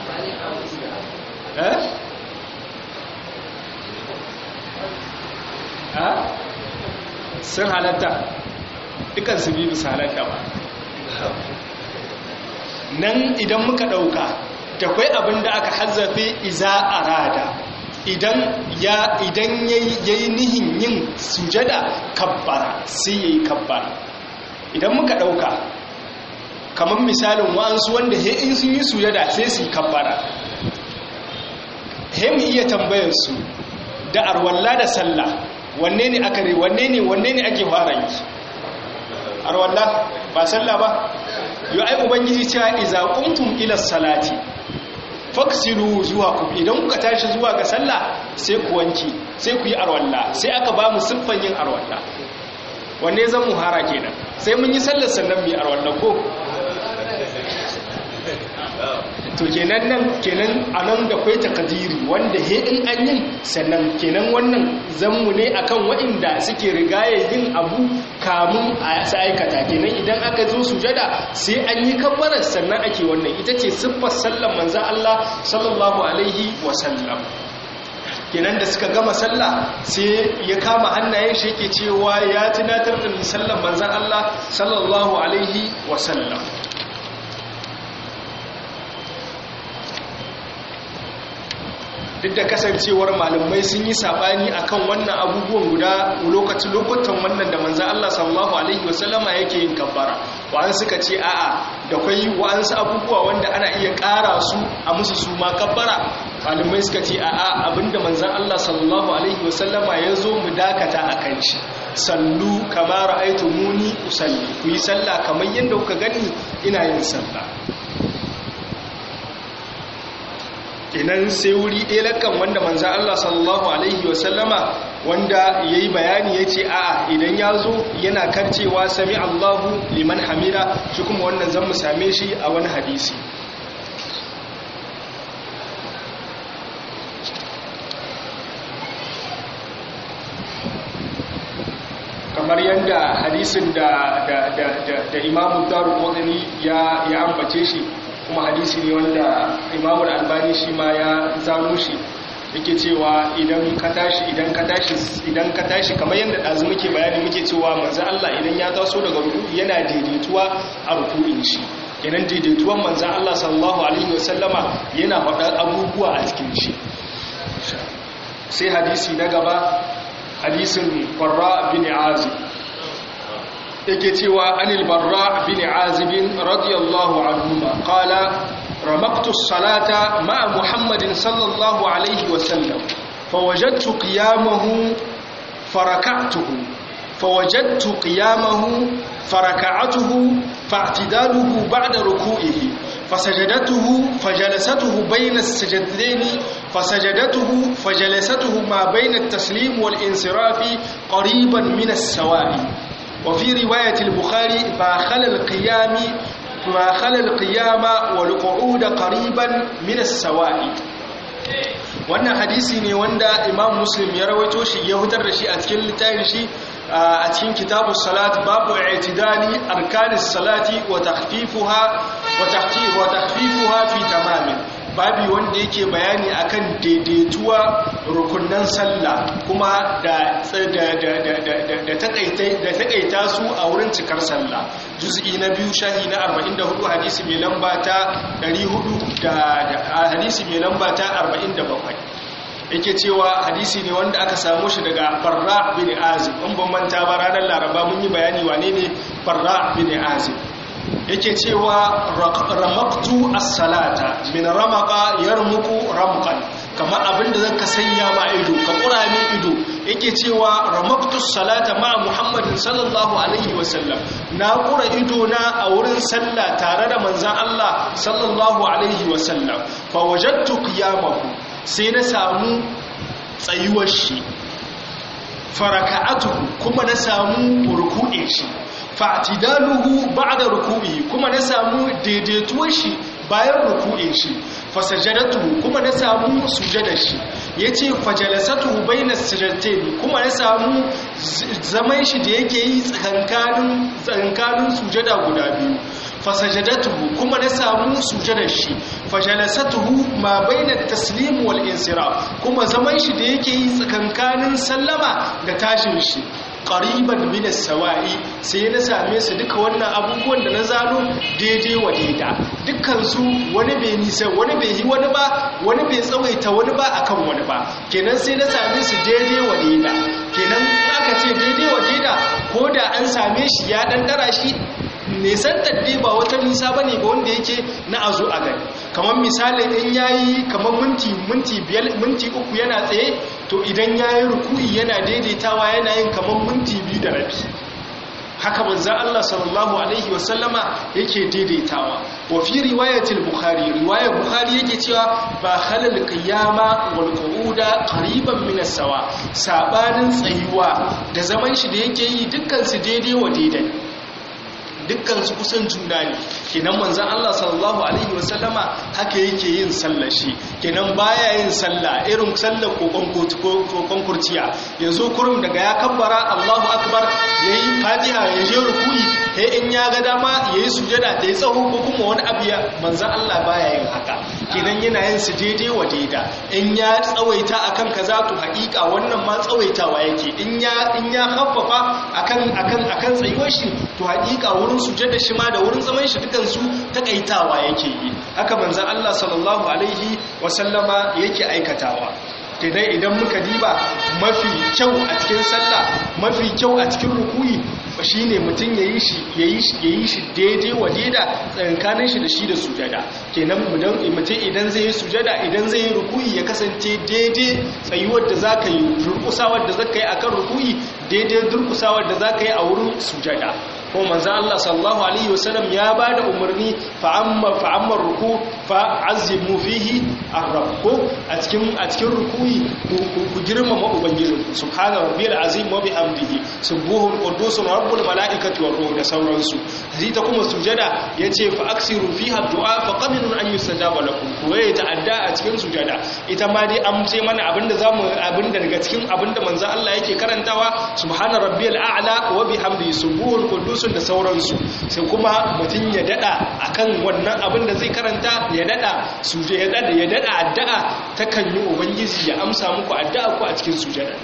eh ha sun halatta dukan su bi bisa halatta ba nan idan muka dauka da kwai abin da aka hazzafe iza arada idan ya idan yayi nihin yin sujada kabbara sai yayi kabbara idan muka dauka kamar misalin wa'ansu wanda he in sun yi sujada sai su kabbara he mu iya tambayar su da arwalla da sallah wanne ne aka re wanne ne wanne ne ake fara yi arwalla ba sallah ba yo ai ubangiji cewa iza qumtum ila salati faksilu wujuhakum idan kuka tashi zuwa ga sallah sai ku wanki sai ku yi arwalla sai aka ba mu siffan yin arwalla wanne zan mu hara kenan sai mun yi sallar sannan mu yi arwalla ko to kenan nan kenan anan da kai takdiri wanda he in an yin sannan kenan wannan zammu ne akan waɗanda suke rigaye yin abu kamun a aikata kenan idan aka zo sujada sai an yi kabbarar sannan ake wannan ita ce siffar sallar manzo Allah sallallahu alaihi wasallam kenan da suka gama sallah sai ya kama hannayen shi yake cewa ya tunatar da sallar manzo Allah sallallahu alaihi wasallam duk da kasancewar malamai sun yi sabani akan wannan abubuwan guda lokacin lokutan wannan da manzo Allah sallallahu alaihi wasallama yake yin kabbara wa'an suka ce a'a da kai wa'ansu abubuwa wanda ana iya ƙara su a musu su ma kabbara malamai suka ce a'a abinda manzo Allah sallallahu alaihi wasallama yazo mu dakata akan shi sallu kama ra'aytumuni usalli ku yi sallah kamar yadda kuka gani ina yin sallah kenan sai wuri ɗaya lakan wanda manzan Allah sallallahu Alaihi wasallama wanda ya yi bayani ya ce a'a idan ya zo yana karcewa sami Allahu liman hamida shi kuma wannan zan mu same shi a wani hadisi kamar yadda hadisin da da imamu Daruqutni ya ya ambace shi kuma hadisi ne wanda imamul albani shi ma ya zamo shi yake cewa idan ka tashi idan ka tashi idan ka tashi kamar yadda dazu muke bayani muke cewa manzo Allah idan ya taso daga ruku'i yana daidaituwa a ruku'in shi kenan daidaituwan manzo Allah sallallahu alaihi wasallama yana faɗa abubuwa a cikin shi sai hadisi na gaba hadisin Barra bin Azib yake cewa anil Barra bin Azib radiyallahu anhu qala ramaktu as-salata ma'a Muhammadin sallallahu alayhi wa sallam fawajadtu qiyamahu faraka'tuhu fawajadtu qiyamahu faraka'atuhu fa'tidaluhu ba'da ruku'ihi fasajadatuhu fajalasatuhu bayna as-sajdatayn fasajadatuhu fajalasatuhu ma bayna at-taslim wal-insirafi qariban min as-sawa'i وفي رواية البخاري فخل القيام فخل القيام والقعود قريبا من السواء wannan hadisi ne wanda Imam Muslim ya rawaito shi ya hutar da shi a cikin littafin shi a cikin kitabus salat babu i'tidali arkanis salati wa takhfifuha wa tahqiq wa takhfifuha fi tamamin babi wanda yake bayani akan daidaituwa rukunnan sallah kuma da da takaita su a wurin cikar sallah juz'i na biyu shahi na arba'in da hudu hadisi mai lamba ta ɗari hudu da hadisi mai lamba ta arba'in da bakwai yake cewa hadisi ne wanda aka samu shi daga Barra bin Azib in ban manta ba ranar Laraba mun yi bayani wane ne Barra bin Azib yake cewa ramaktu as-salata min ramaka yarmuku ramqan kamar abinda zaka sanya ma ido ka kurame ido yake cewa ramaktu as-salata ma Muhammadin sallallahu alaihi wasallam na kura ido na a wurin sallah tare da manzon Allah sallallahu alaihi wasallam fa wajadtu qiyamahu sai na samu tsayuwar shi faraka'atuhu kuma na samu ruku'in shi fa'tidaluhu ba'da ruku'i kuma na samu daidaituwar shi bayan ruku'in shi fasajadatuhu kuma na samu sujadar shi yace fajalasatu bainas sajdatayn kuma ya samu zaman shi da yake yi tsakankanin tsakankanin sujada guda biyu fasajadatuhu kuma na samu sujadar shi fajalasatuhu ma baina taslim wal insiraf kuma zaman shi da yake yi tsakankanin sallama da tashin shi qariban min as-sawa'i sai na same su duka wannan abubuwan da na zano daidai wa daida dukkan su wani bai nisa wani bai yi wani ba wani bai tsawaita wani ba akan wani ba kenan sai na same su daidai wa daida kenan aka ce daidai wa daida ko da an same shi ya dan dara shi nisan tadde ba wata nisa ba ne ga wanda yake na a zo a gani kamar misalin in yayi kamar minti minti biyar minti uku yana tsaye to idan yayi ruku'i yana daidaitawa yana yin kamar minti biyu da rabi haka manzon Allah sallallahu alaihi wasallama yake daidaitawa wa fi riwayatil bukhari riwayar bukhari yake cewa ba halal qiyama wal qu'uda qariban min as-sawa sabanin tsayuwa da zaman shi da yake yi dukkan su daidai wa daidai dukkan su kusan juna ne kenan manzon Allah sallallahu alaihi wasallama haka yake yin sallar shi kenan baya yin sallah irin sallar kokon kurciya yazo kurum daga ya kabbara Allahu akbar yayi fatiha ya je ruku'i sai in ya ga dama yayi sujada da ya tsaho ko kuma wani abu ya manzon Allah baya yin haka kenan yana yin su daidai wa daida in ya tsawaita akan kaza to haƙiƙa wannan ma tsawaitawa yake in ya in ya haffafa akan akan akan tsayuwar shi to haƙiƙa wurin sujada shi ma da wurin zaman shi dukan su takaitawa yake yi haka manzon Allah sallallahu alaihi wasallama yake aikatawa dai idan muka diba mafi kyau a cikin sallah mafi kyau a cikin ruku'i shine mutum yayi shi yayi shi yayi shi daidai wa daida tsakanin shi da shi da sujada kenan mutum idan zai yi sujada idan zai yi ruku'i ya kasance daidai tsayuwar da zaka yi durkusawar da zaka yi akan ruku'i daidai durkusawar da zaka yi a wurin sujada ko manzo Allah sallallahu alaihi wasallam ya bada umarni fa amma fa amma ruku fa azimu fihi ar-rabb a cikin a cikin ruku'i ku girmama ubangiji subhana rabbiyal azim wa bihamdihi subuhun qudusun rabbul malaikati war ruh da sauransu zita kuma sujada yace fa aksiru fiha du'a fa qabilun an yustajaba lakum ko ya ta'adda a cikin sujada ita ma dai an ce mana abinda zamu abinda daga cikin abinda manzo Allah yake karantawa subhana rabbiyal a'la wa bihamdihi subuhun qudus da sauransu sai kuma mutum ya dada akan wannan abin da zai karanta ya dada suje ya dada ya dada addu'a ta kan yi ubangiji ya amsa muku addu'a ku a cikin sujada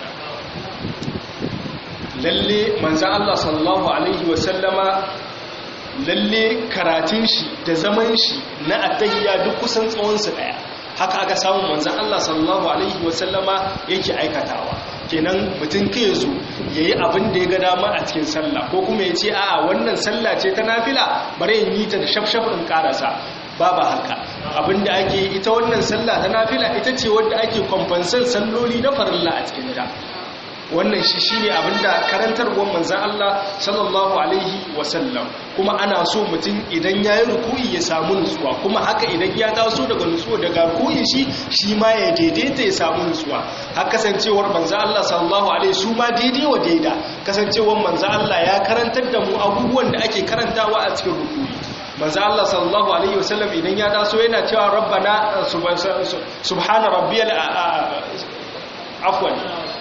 lalle manzon Allah sallallahu alaihi wasallama lalle karatun shi da zaman shi na attahiyya duk kusan tsawon su daya haka aka samu manzon Allah sallallahu alaihi wasallama yake aikatawa kenan mutum kai zo yayi abin da ya ga dama a cikin sallah ko kuma ya ce a'a wannan sallah ce ta nafila bare in yi ta da shafshaf in karasa babu haka abinda ake ita wannan sallah ta nafila ita ce wanda ake compensate salloli na farilla a cikin ta wannan shi shine abinda karantarwar manzon Allah sallallahu alaihi wasallam kuma ana so mutum idan yayi ruku'i ya samu nutsuwa kuma haka idan ya taso daga nutsuwa daga ruku'i shi shi ma ya daidaita ya samu nutsuwa har kasancewar manzon Allah sallallahu alaihi su ma daidai wa daida kasancewar manzon Allah ya karantar da mu abubuwan da ake karantawa a cikin ruku'i manzo Allah sallallahu alaihi wasallam idan ya taso yana cewa rabbana subhana rabbiyal afwan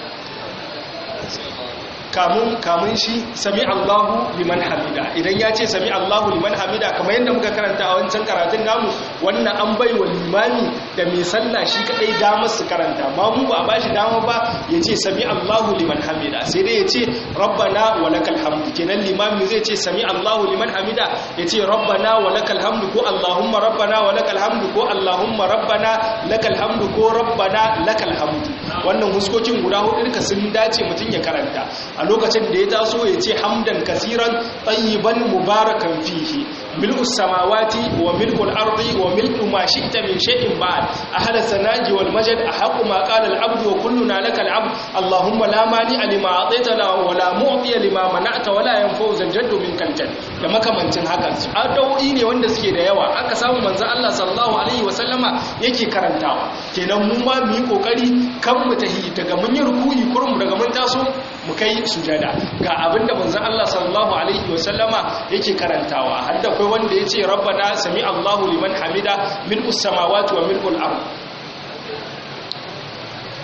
kamun kamun shi sami Allahu liman hamida idan ya ce sami Allahu liman hamida kamar yadda muka karanta a wancan karatun namu wannan an bai wa limami da mai sallah shi kadai damar su karanta ma mu ba a bashi dama ba ya ce sami Allahu liman hamida sai dai ya ce rabbana wa lakal hamdu kenan limami zai ce sami Allahu liman hamida ya ce rabbana wa lakal hamdu ko Allahumma rabbana wa lakal hamdu ko Allahumma rabbana lakal hamdu ko rabbana lakal hamdu wannan huskokin guda hudu duka sun dace mutun ya karanta a lokacin da ya taso ya ce hamdan kasiran tayyiban mubarakan fihi mil'us samawati wa mil'ul ardi wa mil'u ma shi'ta min shay'in ba'd ahla sanaji wal majd ahqqu ma qala al 'abdu wa kulluna lakal 'abd allahumma la mani'a lima a'taytana wa la mu'tiya lima mana'ta wa la yanfa'u zal jaddu minkal jadd da makamancin haka addu'o'i ne wanda suke da yawa aka samu manzo Allah sallallahu alaihi wa sallama yake karantawa kenan mu ma mu yi kokari kan mu tahi daga mun yi ruku'i kurum daga mun taso mu kai sujada ga abinda manzon Allah sallallahu alaihi wasallama yake karantawa har da kai wanda yace rabbana sami Allahu liman hamida mil'us samawati wa mil'ul ard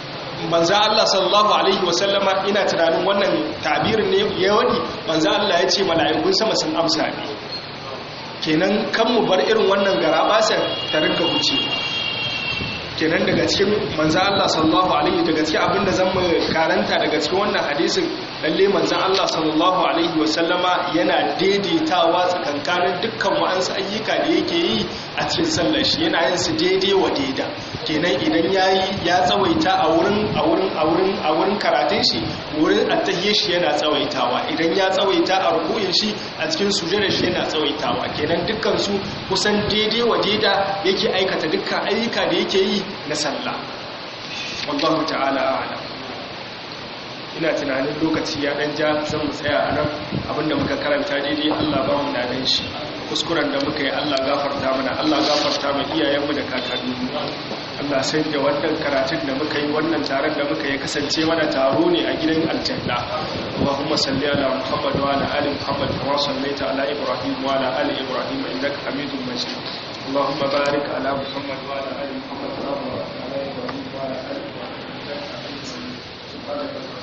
manzo Allah sallallahu alaihi wasallama ina tunanin wannan tabirin ne ya wadi manzo Allah ya ce mala'ikun sama sun amsa ne kenan kan mu bar irin wannan garabasan ta rinka huce kenan daga cikin manzo Allah sallallahu alaihi daga cikin abinda zan mu karanta daga cikin wannan hadisin lalle manzo Allah sallallahu alaihi wasallama yana daidaitawa tsakankanin dukkan wa'ansu ayyuka da yake yi a cikin sallar shi yana yin su daidai wa daida kenan idan yayi ya tsawaita a wurin a wurin a wurin a wurin karatun shi wurin attahiyar shi yana tsawaitawa idan ya tsawaita a ruku'in shi a cikin sujudar shi yana tsawaitawa kenan dukkan su kusan daidai wa daida yake aikata dukkan ayyuka da yake yi na sallah wallahu ta'ala a'lam ina tunanin lokaci ya dan ja zan mu tsaya a nan abinda muka karanta daidai Allah ba mu dadan shi kuskuren da muka yi Allah gafarta mana Allah gafarta mu iyayenmu da kakanninmu Allah sai da wannan karatun da muka yi wannan taron da muka yi kasance mana taro ne a gidan aljanna Allahumma salli ala Muhammad wa ala ali Muhammad kama sallaita ala Ibrahim wa ala ali Ibrahim innaka Hamidum Majid Allahumma barik ala Muhammad wa ala ali Muhammad kama barakta ala Ibrahim wa ala ali Ibrahim innaka Hamidum Majid